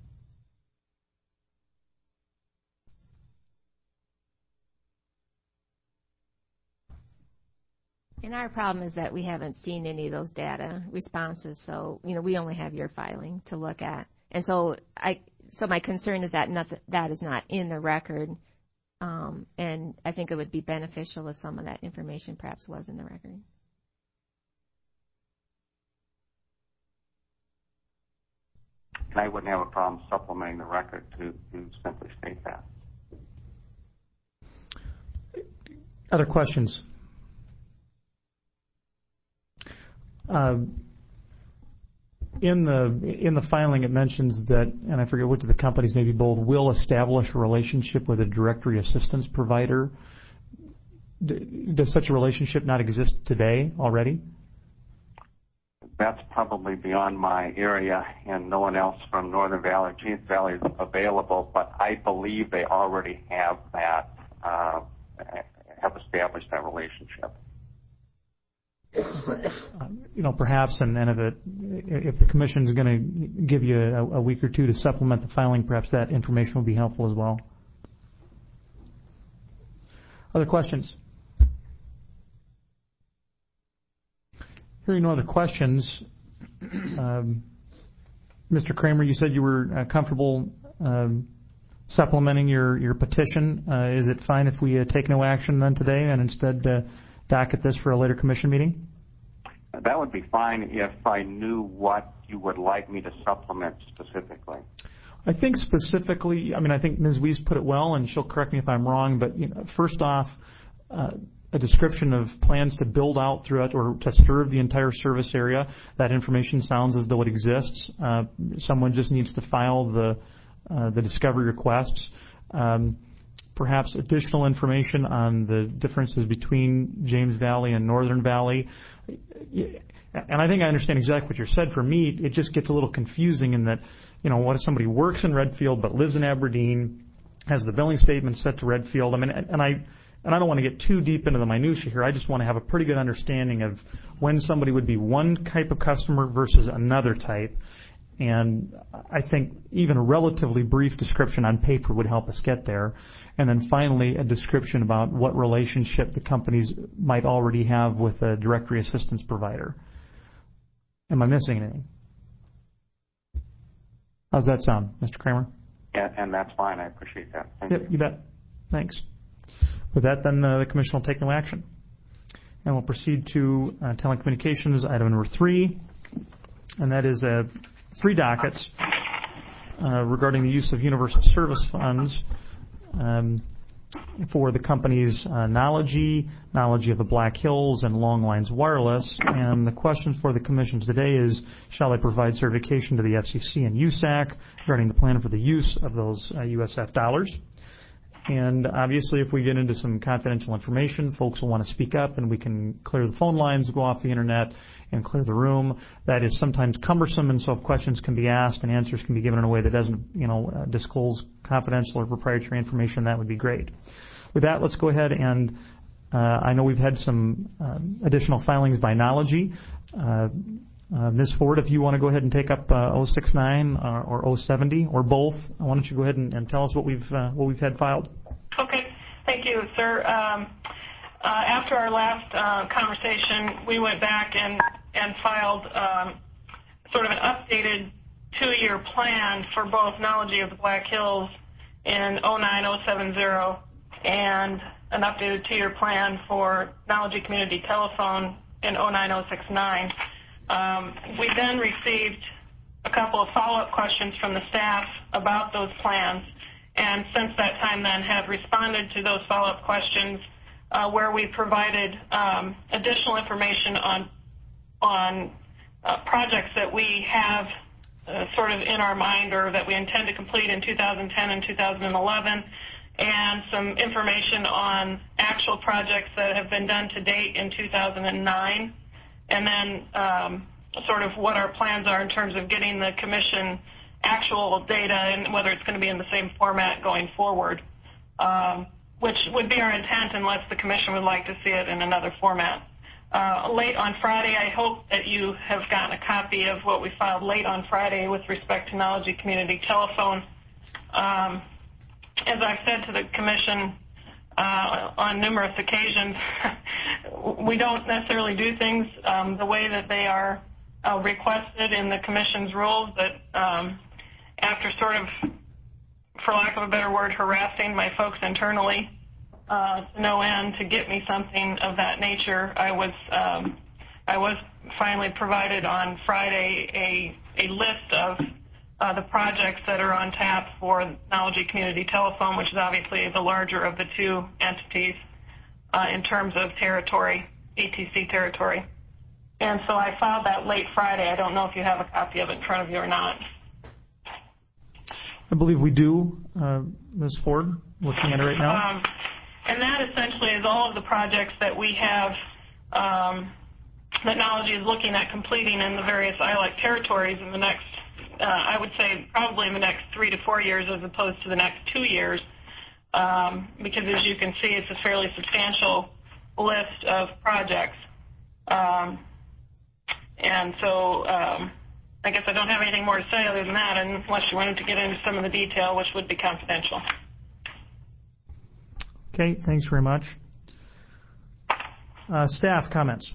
and our problem is that we haven't seen any of those data responses, so you know we only have your filing to look at, and so I. So my concern is that nothing, that is not in the record, um, and I think it would be beneficial if some of that information perhaps was in the record. I wouldn't have a problem supplementing the record to, to simply state that. Other questions? Uh, In the in the filing, it mentions that, and I forget which of the companies, maybe both, will establish a relationship with a directory assistance provider. D- does such a relationship not exist today already? That's probably beyond my area, and no one else from Northern Valley, James Valley is available, but I believe they already have that, uh, have established that relationship. Um, you know, perhaps, and, and if it, if the commission is going to give you a, a week or two to supplement the filing, perhaps that information will be helpful as well. Other questions? Hearing no other questions, um, Mister Kramer, you said you were uh, comfortable um, supplementing your, your petition. Uh, is it fine if we uh, take no action then today and instead uh, docket this for a later commission meeting? That would be fine if I knew what you would like me to supplement specifically. I think specifically, I mean, I think Miz Weiss put it well, and she'll correct me if I'm wrong, but you know, first off, uh, a description of plans to build out throughout or to serve the entire service area. That information sounds as though it exists. Uh, someone just needs to file the uh, the discovery requests. Um, perhaps additional information on the differences between James Valley and Northern Valley. And I think I understand exactly what you said. For me, it just gets a little confusing in that, you know, what if somebody works in Redfield but lives in Aberdeen, has the billing statement set to Redfield? I mean, and I, and I don't want to get too deep into the minutia here. I just want to have a pretty good understanding of when somebody would be one type of customer versus another type. And I think even a relatively brief description on paper would help us get there. And then finally, a description about what relationship the companies might already have with a directory assistance provider. Am I missing anything? How's that sound, Mister Kramer? Yeah, and that's fine. I appreciate that. Thank Yep, you. you bet. Thanks. With that, then uh, the Commission will take no action. And we'll proceed to uh, telecommunications, item number three. And that is uh, three dockets uh, regarding the use of universal service funds um, for the companies uh, Knology, Knology of the Black Hills, and Long Lines Wireless. And the question for the Commission today is, shall I provide certification to the F C C and U S A C regarding the plan for the use of those uh, U S F dollars? And obviously, if we get into some confidential information, folks will want to speak up, and we can clear the phone lines, go off the internet, and clear the room. That is sometimes cumbersome, and so if questions can be asked and answers can be given in a way that doesn't, you know, uh, disclose confidential or proprietary information, that would be great. With that, let's go ahead and uh, I know we've had some uh, additional filings by Knology. Uh, uh, Miz Ford, if you want to go ahead and take up uh, oh sixty-nine or, or oh seventy or both, why don't you go ahead and, and tell us what we've uh, what we've had filed? Okay, thank you, sir. Um, uh, after our last uh, conversation, we went back and and filed um, sort of an updated two-year plan for both Knology of the Black Hills in oh nine oh seven oh and an updated two-year plan for Knology Community Telephone in oh nine oh six nine. Um, we then received a couple of follow-up questions from the staff about those plans, and since that time then have responded to those follow-up questions uh, where we provided um, additional information on on uh, projects that we have uh, sort of in our mind or that we intend to complete in two thousand ten and two thousand eleven, and some information on actual projects that have been done to date in two thousand nine, and then um, sort of what our plans are in terms of getting the Commission actual data and whether it's going to be in the same format going forward, um, which would be our intent unless the Commission would like to see it in another format. Uh, late on Friday, I hope that you have gotten a copy of what we filed late on Friday with respect to Knology Community Telephone. Um, as I've said to the Commission uh, on numerous occasions, we don't necessarily do things um, the way that they are uh, requested in the Commission's rules, but um, after sort of, for lack of a better word, harassing my folks internally uh, to no end to get me something of that nature, I was um, I was finally provided on Friday a, a list of uh, the projects that are on tap for Knology Community Telephone, which is obviously the larger of the two entities uh, in terms of territory, A T C territory. And so I filed that late Friday. I don't know if you have a copy of it in front of you or not. I believe we do, uh, Miz Ford, looking at it right now. Um, and that essentially is all of the projects that we have um, that Knology is looking at completing in the various I L A C territories in the next, uh, I would say probably in the next three to four years as opposed to the next two years, um, because as you can see, it's a fairly substantial list of projects. Um, and so um, I guess I don't have anything more to say other than that, unless you wanted to get into some of the detail, which would be confidential. Okay, thanks very much. Uh, staff comments.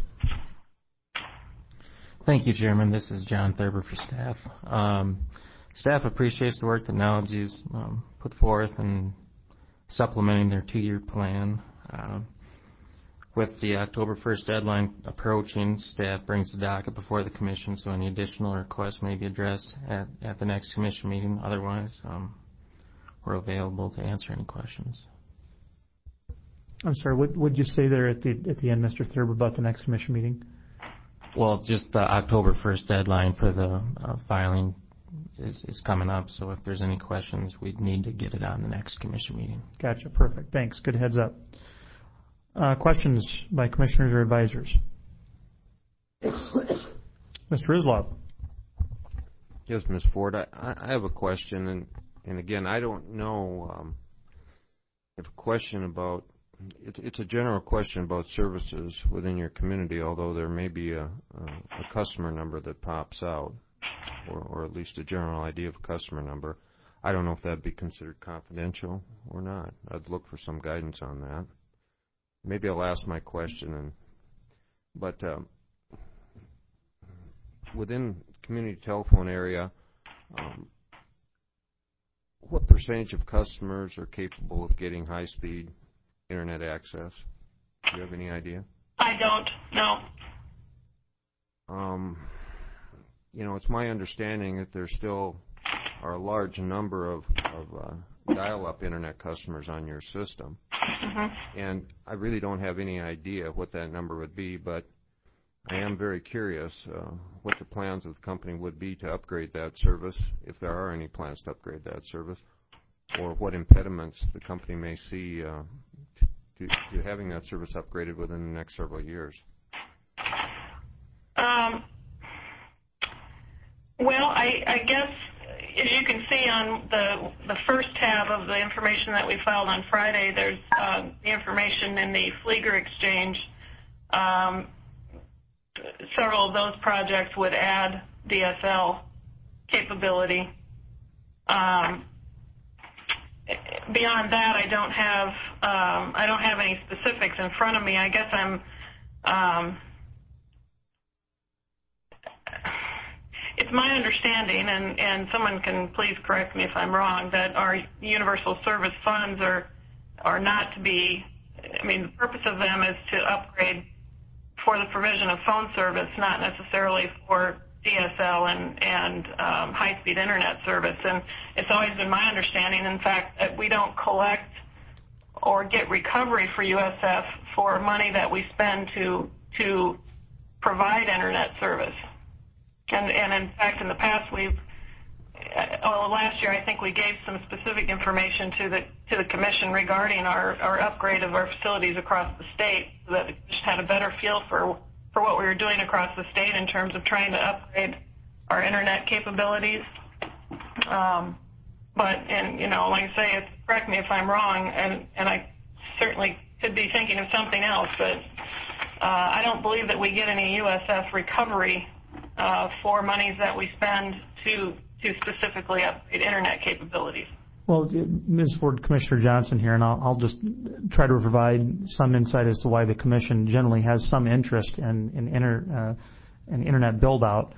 Thank you, Chairman. This is John Thurber for staff. Um, staff appreciates the work that Knology's um, put forth in supplementing their two-year plan. Uh, with the October first deadline approaching, staff brings the docket before the Commission, so any additional requests may be addressed at, at the next Commission meeting. Otherwise, um, we're available to answer any questions. I'm sorry, what would you say there at the at the end, Mister Thurber, about the next Commission meeting? Well, just the October first deadline for the uh, filing is, is coming up, so if there's any questions, we'd need to get it on the next Commission meeting. Gotcha, perfect. Thanks. Good heads up. Uh, questions by Commissioners or advisors? Mister Islop. Yes, Miz Ford, I, I have a question, and, and again, I don't know, um, I have a question about it, it's a general question about services within your community, although there may be a, a, a customer number that pops out, or, or at least a general idea of a customer number. I don't know if that would be considered confidential or not. I'd look for some guidance on that. Maybe I'll ask my question, and but um, within community telephone area, um, what percentage of customers are capable of getting high-speed internet access? Do you have any idea? I don't, no. Um, you know, it's my understanding that there still are a large number of, of uh, dial-up internet customers on your system. Mm-hmm. And I really don't have any idea what that number would be, but I am very curious uh, what the plans of the company would be to upgrade that service, if there are any plans to upgrade that service, or what impediments the company may see uh, to, to having that service upgraded within the next several years. Um, well, I, I guess as you can see on the the first tab of the information that we filed on Friday, there's uh, the information in the Flieger exchange. Um, several of those projects would add D S L capability. Um, beyond that, I don't have um, I don't have any specifics in front of me. I guess I'm um, it's my understanding, and, and someone can please correct me if I'm wrong, that our universal service funds are are not to be, I mean, the purpose of them is to upgrade for the provision of phone service, not necessarily for D S L and, and um, high-speed internet service. And it's always been my understanding, in fact, that we don't collect or get recovery for U S F for money that we spend to to provide internet service. And, and in fact, in the past, we've, well, last year I think we gave some specific information to the to the commission regarding our, our upgrade of our facilities across the state, so that we just had a better feel for for what we were doing across the state in terms of trying to upgrade our internet capabilities. Um, but, and you know, like I say, it's, correct me if I'm wrong, and and I certainly could be thinking of something else, but uh, I don't believe that we get any U S F recovery Uh, for monies that we spend to to specifically upgrade internet capabilities. Well, Miz Ford, Commissioner Johnson here, and I'll, I'll just try to provide some insight as to why the Commission generally has some interest in, in, inter, uh, in internet build-out.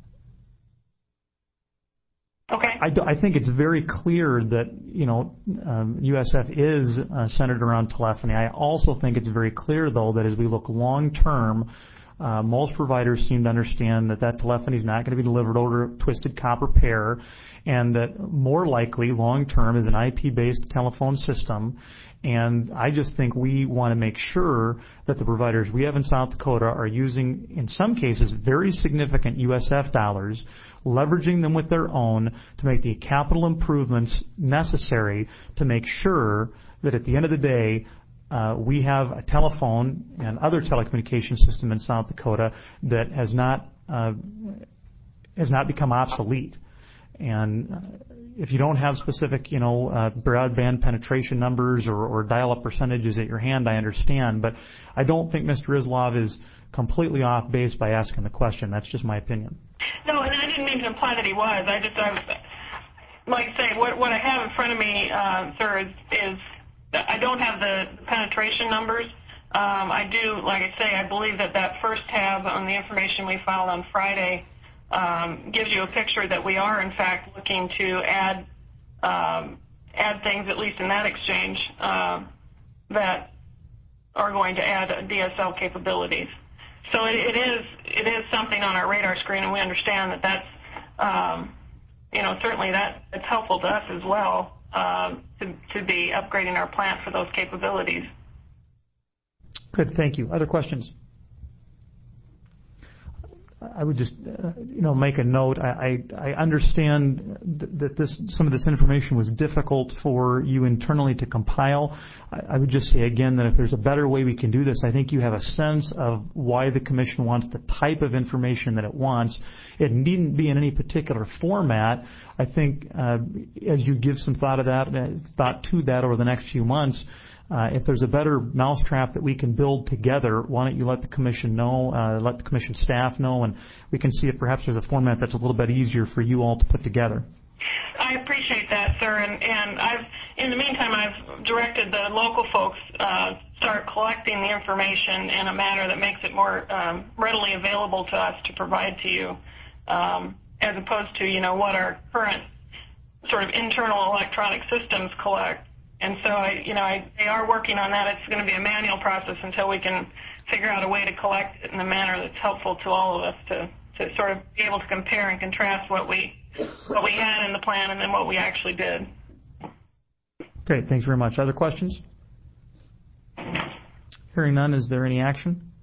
Okay. I, do, I think it's very clear that, you know, um, U S F is uh, centered around telephony. I also think it's very clear, though, that as we look long-term, Uh, most providers seem to understand that that telephony is not going to be delivered over a twisted copper pair, and that more likely long-term is an I P-based telephone system. And I just think we want to make sure that the providers we have in South Dakota are using, in some cases, very significant U S F dollars, leveraging them with their own to make the capital improvements necessary to make sure that at the end of the day, Uh, we have a telephone and other telecommunication system in South Dakota that has not uh, has not become obsolete. And uh, if you don't have specific, you know, uh, broadband penetration numbers or, or dial-up percentages at your hand, I understand. But I don't think Mister Islov is completely off base by asking the question. That's just my opinion. No, and I didn't mean to imply that he was. I just, I was, like I say, what, what I have in front of me, uh, sir, is, is I don't have the penetration numbers. Um, I do, like I say, I believe that that first tab on the information we filed on Friday um, gives you a picture that we are, in fact, looking to add um, add things, at least in that exchange, uh, that are going to add D S L capabilities. So it, it is it is something on our radar screen, and we understand that that's, um, you know, certainly that it's helpful to us as well. Um, to, to be upgrading our plant for those capabilities. Good, thank you. Other questions? I would just, uh, you know, make a note. I, I, I understand th- that this, some of this information was difficult for you internally to compile. I, I would just say again that if there's a better way we can do this, I think you have a sense of why the Commission wants the type of information that it wants. It needn't be in any particular format. I think uh, as you give some thought of that, uh, thought to that over the next few months, Uh, if there's a better mousetrap that we can build together, why don't you let the commission know, uh, let the commission staff know, and we can see if perhaps there's a format that's a little bit easier for you all to put together. I appreciate that, sir, and, and I've, in the meantime, I've directed the local folks uh, start collecting the information in a manner that makes it more um, readily available to us to provide to you, um, as opposed to, you know, what our current sort of internal electronic systems collect. And so, I, you know, I, they are working on that. It's going to be a manual process until we can figure out a way to collect it in a manner that's helpful to all of us to, to sort of be able to compare and contrast what we what we had in the plan and then what we actually did. Great. Thanks very much. Other questions? Hearing none, is there any action?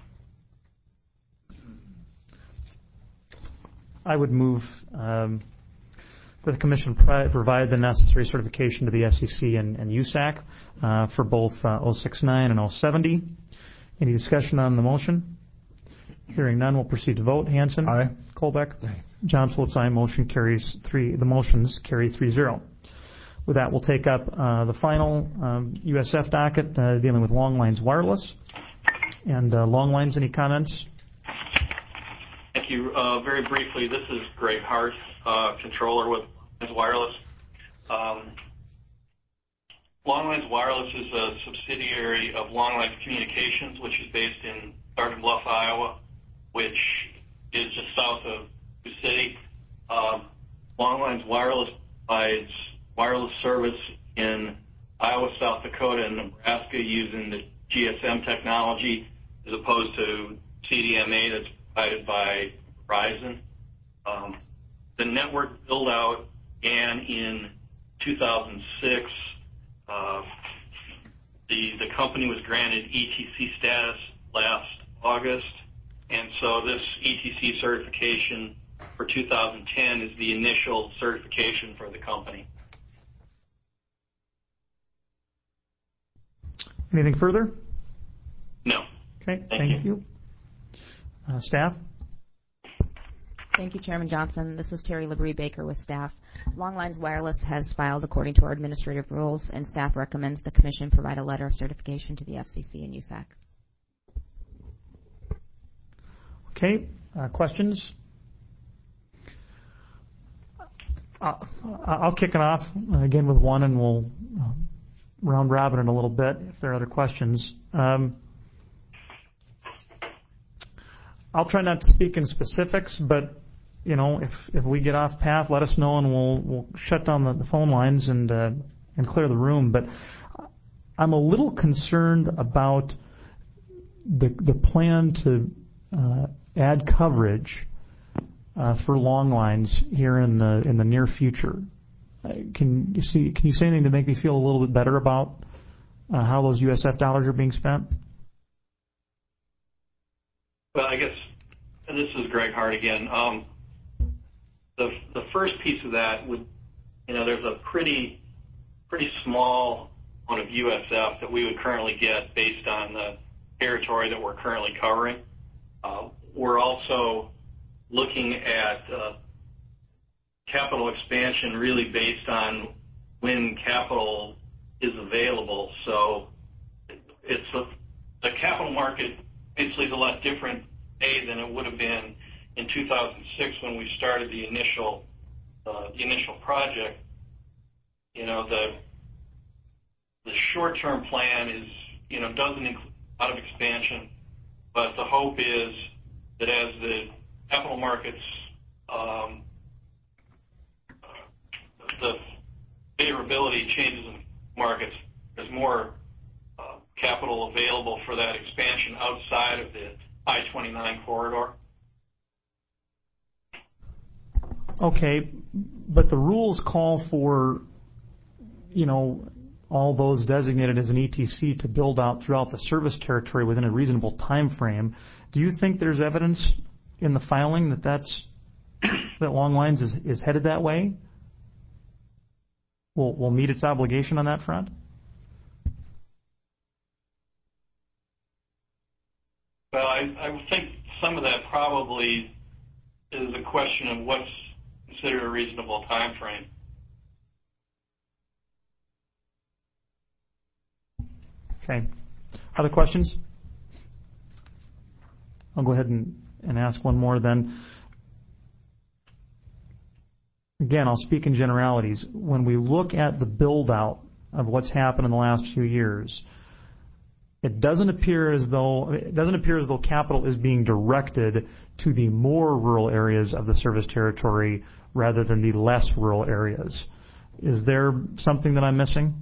I would move um, that the Commission provide the necessary certification to the S E C and, and U S A C uh, for both uh, oh sixty-nine and oh seventy. Any discussion on the motion? Hearing none, we'll proceed to vote. Hanson? Aye. Colbeck? Aye. Johnson votes aye. Motion carries three. The motions carry three zero. With that, we'll take up uh, the final um, U S F docket uh, dealing with Long Lines Wireless. And uh, Long Lines, any comments? Thank you. Uh, very briefly, this is Greg Hart, uh, controller with Long Lines Wireless. Um, Long Lines Wireless is a subsidiary of Long Lines Communications, which is based in Garden Bluff, Iowa, which is just south of Sioux City. Um, Long Lines Wireless provides wireless service in Iowa, South Dakota, and Nebraska using the G S M technology as opposed to C D M A that's provided by Verizon. Um, the network build-out began in two thousand six. Uh, the, the company was granted E T C status last August, and so this E T C certification for two thousand ten is the initial certification for the company. Anything further? No. Okay, thank, thank you. you. Uh, staff? Thank you, Chairman Johnson. This is Terry Labrie Baker with staff. Long Lines Wireless has filed according to our administrative rules, and staff recommends the Commission provide a letter of certification to the F C C and U S A C. Okay, uh, questions? Uh, I'll kick it off again with one, and we'll uh, round robin it a little bit if there are other questions. Um, I'll try not to speak in specifics, but you know, if if we get off path, let us know, and we'll we'll shut down the, the phone lines and uh, and clear the room. But I'm a little concerned about the the plan to uh, add coverage uh, for long lines here in the in the near future. Uh, can you see? Can you say anything to make me feel a little bit better about uh, how those U S F dollars are being spent? Well, I guess, and this is Greg Hart again. Um, the the first piece of that would, you know, there's a pretty pretty small amount of U S F that we would currently get based on the territory that we're currently covering. Uh, we're also looking at uh, capital expansion really based on when capital is available. So it's a, the capital market basically is a lot different today than it would have been in two thousand six when we started the initial uh, the initial project. You know, the the short-term plan is, you know, doesn't include a lot of expansion, but the hope is that as the capital markets, um, the favorability changes in markets, there's more uh, capital available for that expansion outside of the I twenty-nine corridor. Okay, but the rules call for, you know, all those designated as an E T C to build out throughout the service territory within a reasonable time frame. Do you think there's evidence in the filing that that's that Long Lines is, is headed that way? Will will meet its obligation on that front? Well, I, I would think some of that probably is a question of what's considered a reasonable time frame. Okay. Other questions? I'll go ahead and, and ask one more then. Again, I'll speak in generalities. When we look at the build-out of what's happened in the last few years, it doesn't appear as though it doesn't appear as though capital is being directed to the more rural areas of the service territory rather than the less rural areas. Is there something that I'm missing?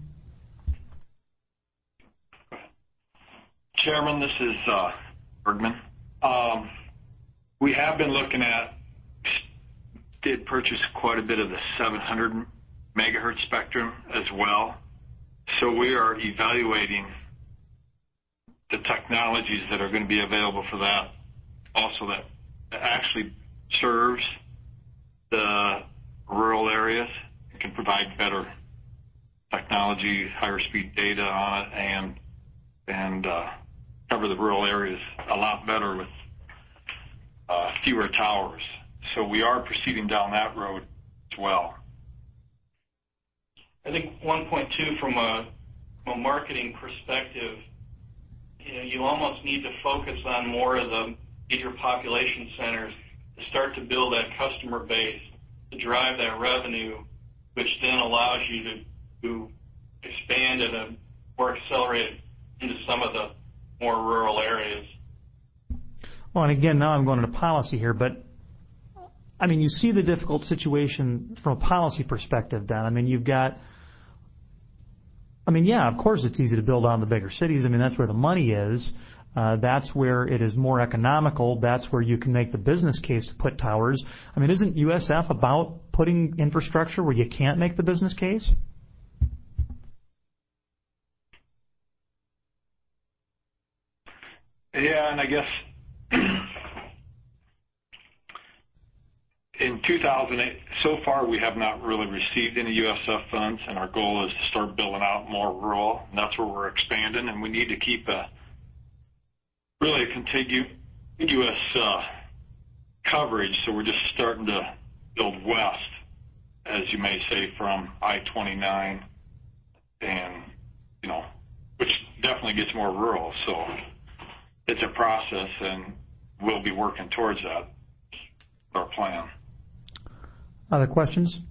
Chairman, this is uh, Bergman. Um, we have been looking at, did purchase quite a bit of the seven hundred megahertz spectrum as well. So we are evaluating the technologies that are going to be available for that, also that actually serves the rural areas and can provide better technology, higher speed data on it, and and uh, cover the rural areas a lot better with uh, fewer towers. So we are proceeding down that road as well. I think one point two from a, from a marketing perspective, you know, you almost need to focus on more of the major population centers to start to build that customer base, to drive that revenue, which then allows you to, to expand at a more accelerated into some of the more rural areas. Well, and again, now I'm going into policy here, but I mean, you see the difficult situation from a policy perspective, Dan. I mean, you've got, I mean, yeah, of course it's easy to build out in the bigger cities. I mean, that's where the money is. Uh, that's where it is more economical. That's where you can make the business case to put towers. I mean, isn't U S F about putting infrastructure where you can't make the business case? Yeah, and I guess in two thousand eight, so far we have not really received any U S F funds, and our goal is to start building out more rural, and that's where we're expanding, and we need to keep a really a contiguous uh, coverage, so we're just starting to build west, as you may say, from I twenty-nine, and, you know, which definitely gets more rural, so it's a process, and we'll be working towards that, our plan. Other questions?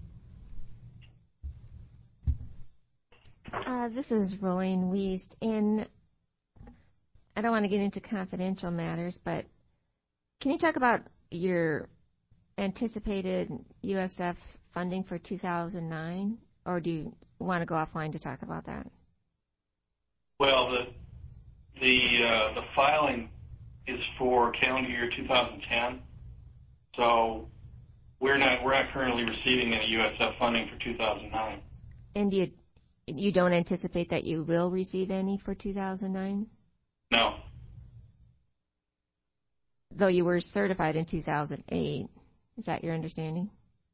Uh, this is Rolene Wiest. In, I don't want to get into confidential matters, but can you talk about your anticipated U S F funding for two thousand nine, or do you want to go offline to talk about that? Well, the the uh, the filing is for calendar year two thousand ten, so we're not we're not currently receiving any U S F funding for two thousand nine. And you you don't anticipate that you will receive any for two thousand nine? No. Though you were certified in two thousand eight, is that your understanding?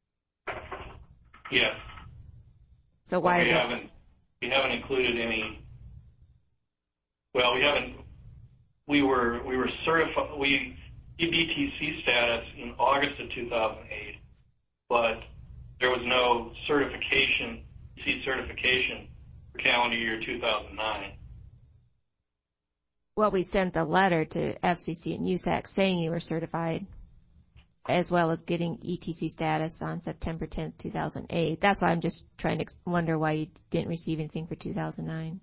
Yes. So why we haven't we haven't included any. Well, we haven't. We were we were certified. We E B T C status in August of two thousand eight, but there was no certification, C certification for calendar year two thousand nine. Well, we sent the letter to F C C and U S A C saying you were certified, as well as getting E T C status on September tenth, two thousand eight. That's why I'm just trying to wonder why you didn't receive anything for two thousand nine.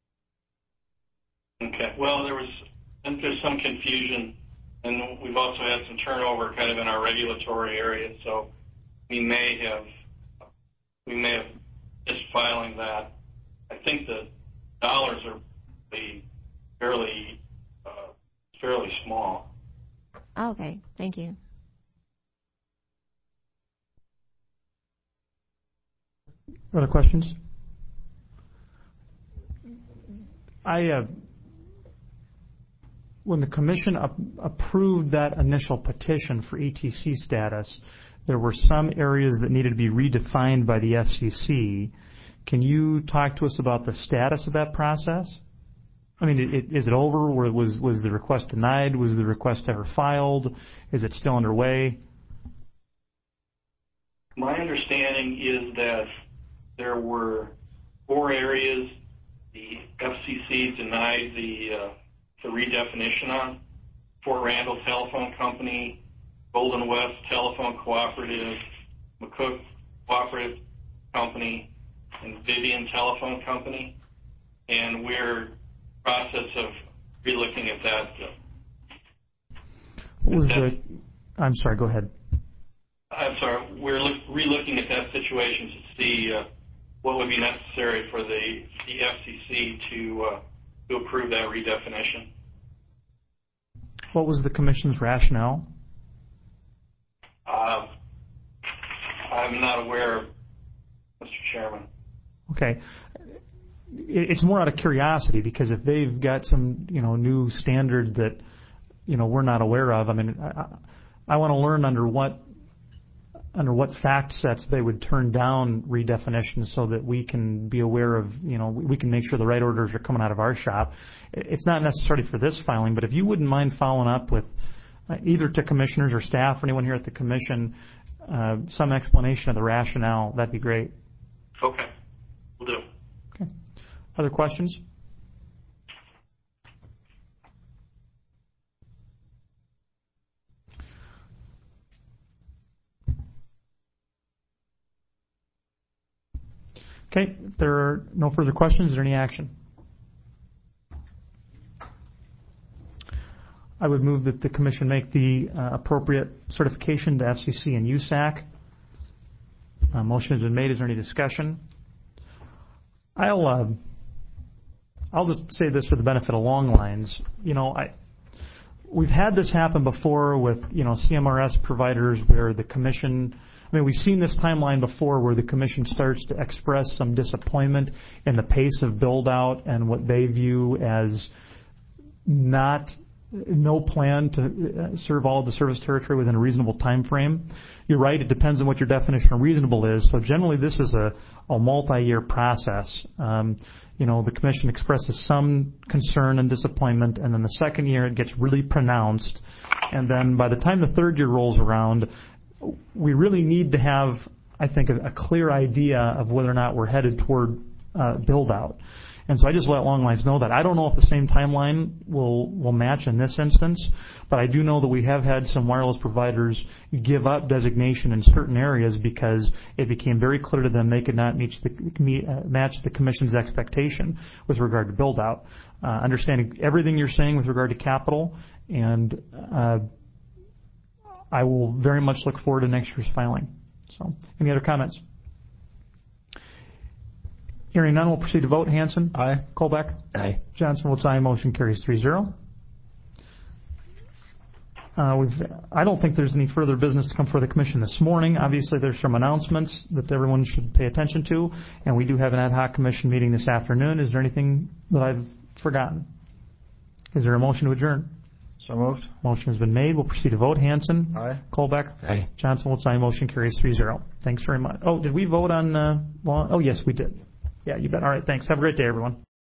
Okay. Well, there was and there's some confusion, and we've also had some turnover kind of in our regulatory area, so we may have we may have missed filing that. I think the dollars are the fairly uh, fairly small. Okay. Thank you. Other questions? I, uh, when the commission up, approved that initial petition for E T C status, there were some areas that needed to be redefined by the F C C. Can you talk to us about the status of that process? I mean, it, it, is it over? Or was was the request denied? Was the request ever filed? Is it still underway? My understanding is that there were four areas. the F C C denied the, uh, the redefinition on. Fort Randall Telephone Company, Golden West Telephone Cooperative, McCook Cooperative Company, and Vivian Telephone Company. And we're in the process of relooking at that. Uh, what was the, I'm sorry, go ahead. I'm sorry, we're look, relooking at that situation to see uh, what would be necessary for the, the F C C to, uh, to approve that redefinition. What was the Commission's rationale? Uh, I'm not aware, Mister Chairman. Okay. It's more out of curiosity, because if they've got some, you know, new standard that, you know, we're not aware of, I mean, I, I want to learn under what under what fact sets they would turn down redefinition so that we can be aware of, you know, we can make sure the right orders are coming out of our shop. It's not necessarily for this filing, but if you wouldn't mind following up with uh, either to commissioners or staff or anyone here at the Commission, uh, some explanation of the rationale, that'd be great. Okay, we'll do. Okay. Other questions? Okay, if there are no further questions, is there any action? I would move that the Commission make the uh, appropriate certification to F C C and U S A C. Uh, motion has been made. Is there any discussion? I'll uh, I'll just say this for the benefit of long lines. You know, I we've had this happen before with, you know, C M R S providers where the Commission, I mean, we've seen this timeline before where the Commission starts to express some disappointment in the pace of build out and what they view as not no plan to serve all of the service territory within a reasonable time frame. You're right, it depends on what your definition of reasonable is. So generally this is a, a multi-year process. Um, you know, the Commission expresses some concern and disappointment, and then the second year it gets really pronounced. And then by the time the third year rolls around, we really need to have, I think, a, a clear idea of whether or not we're headed toward uh, build out. And so I just let Long Lines know that. I don't know if the same timeline will, will match in this instance, but I do know that we have had some wireless providers give up designation in certain areas because it became very clear to them they could not meet the, uh, match the Commission's expectation with regard to build out. Uh, understanding everything you're saying with regard to capital, and uh, I will very much look forward to next year's filing. So, any other comments? Hearing none, we'll proceed to vote. Hanson? Aye. Colbeck? Aye. Johnson votes aye. Motion carries three zero. Uh, we've, I don't think there's any further business to come before the Commission this morning. Obviously, there's some announcements that everyone should pay attention to, and we do have an ad hoc Commission meeting this afternoon. Is there anything that I've forgotten? Is there a motion to adjourn? So moved. Motion has been made. We'll proceed to vote. Hanson? Aye. Colbeck? Aye. Johnson votes aye. Motion carries three zero. Thanks very much. Oh, did we vote on uh, law? Oh, yes, we did. Yeah, you bet. All right, thanks. Have a great day, everyone.